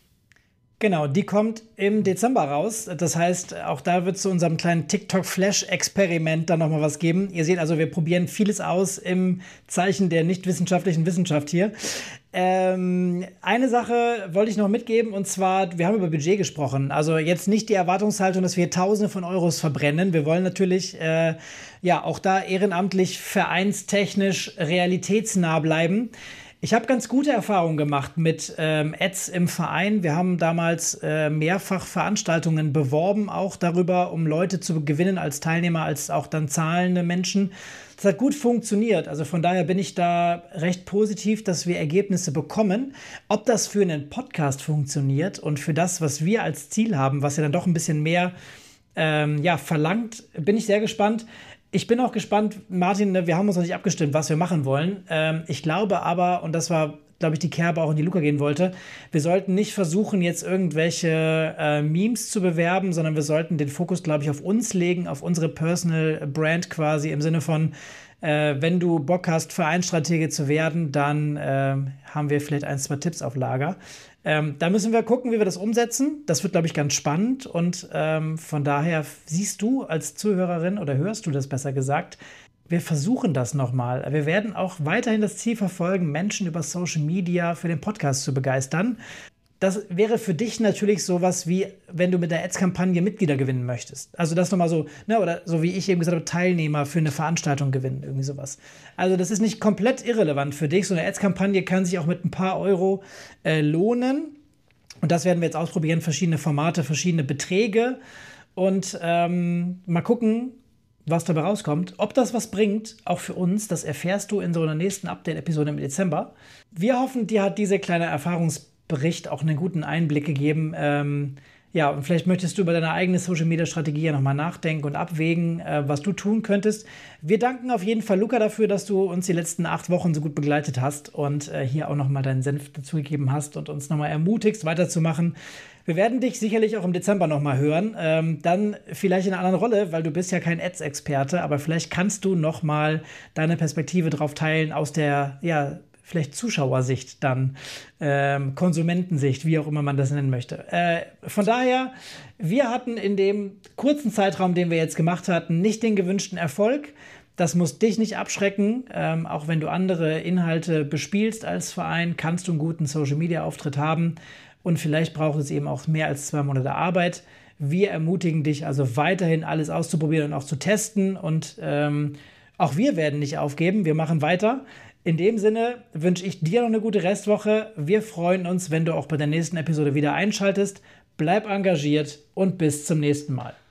Genau, die kommt im Dezember raus. Das heißt, auch da wird es zu unserem kleinen TikTok-Flash-Experiment dann nochmal was geben. Ihr seht also, wir probieren vieles aus im Zeichen der nicht wissenschaftlichen Wissenschaft hier. Ähm, eine Sache wollte ich noch mitgeben, und zwar, wir haben über Budget gesprochen. Also jetzt nicht die Erwartungshaltung, dass wir Tausende von Euros verbrennen. Wir wollen natürlich äh, ja auch da ehrenamtlich, vereinstechnisch realitätsnah bleiben. Ich habe ganz gute Erfahrungen gemacht mit ähm, Ads im Verein. Wir haben damals äh, mehrfach Veranstaltungen beworben, auch darüber, um Leute zu gewinnen als Teilnehmer, als auch dann zahlende Menschen. Das hat gut funktioniert. Also von daher bin ich da recht positiv, dass wir Ergebnisse bekommen. Ob das für einen Podcast funktioniert und für das, was wir als Ziel haben, was ja dann doch ein bisschen mehr ähm, ja, verlangt, bin ich sehr gespannt. Ich bin auch gespannt, Martin, wir haben uns noch nicht abgestimmt, was wir machen wollen. Ähm, ich glaube aber, und das war, glaube ich, die Kerbe auch in die Luca gehen wollte, wir sollten nicht versuchen, jetzt irgendwelche äh, Memes zu bewerben, sondern wir sollten den Fokus, glaube ich, auf uns legen, auf unsere Personal Brand quasi, im Sinne von, äh, wenn du Bock hast, Vereinsstratege zu werden, dann äh, haben wir vielleicht ein, zwei Tipps auf Lager. Ähm, da müssen wir gucken, wie wir das umsetzen. Das wird, glaube ich, ganz spannend. Und ähm, von daher siehst du als Zuhörerin oder hörst du das besser gesagt, wir versuchen das nochmal. Wir werden auch weiterhin das Ziel verfolgen, Menschen über Social Media für den Podcast zu begeistern. Das wäre für dich natürlich sowas wie, wenn du mit der Ads-Kampagne Mitglieder gewinnen möchtest. Also das nochmal so, ne, oder so wie ich eben gesagt habe, Teilnehmer für eine Veranstaltung gewinnen, irgendwie sowas. Also das ist nicht komplett irrelevant für dich. So eine Ads-Kampagne kann sich auch mit ein paar Euro äh, lohnen. Und das werden wir jetzt ausprobieren, verschiedene Formate, verschiedene Beträge. Und ähm, mal gucken, was dabei rauskommt. Ob das was bringt, auch für uns, das erfährst du in so einer nächsten Update-Episode im Dezember. Wir hoffen, dir hat diese kleine Erfahrungs Bericht auch einen guten Einblick gegeben. Ähm, ja, und vielleicht möchtest du über deine eigene Social-Media-Strategie ja nochmal nachdenken und abwägen, äh, was du tun könntest. Wir danken auf jeden Fall Luca dafür, dass du uns die letzten acht Wochen so gut begleitet hast und äh, hier auch nochmal deinen Senf dazugegeben hast und uns nochmal ermutigst, weiterzumachen. Wir werden dich sicherlich auch im Dezember nochmal hören. Ähm, dann vielleicht in einer anderen Rolle, weil du bist ja kein Ads-Experte, aber vielleicht kannst du nochmal deine Perspektive drauf teilen aus der, ja, vielleicht Zuschauersicht dann, ähm, Konsumentensicht, wie auch immer man das nennen möchte. Äh, von daher, wir hatten in dem kurzen Zeitraum, den wir jetzt gemacht hatten, nicht den gewünschten Erfolg. Das muss dich nicht abschrecken. Ähm, auch wenn du andere Inhalte bespielst als Verein, kannst du einen guten Social-Media-Auftritt haben. Und vielleicht braucht es eben auch mehr als zwei Monate Arbeit. Wir ermutigen dich also weiterhin alles auszuprobieren und auch zu testen. Und ähm, auch wir werden nicht aufgeben. Wir machen weiter. In dem Sinne wünsche ich dir noch eine gute Restwoche. Wir freuen uns, wenn du auch bei der nächsten Episode wieder einschaltest. Bleib engagiert und bis zum nächsten Mal.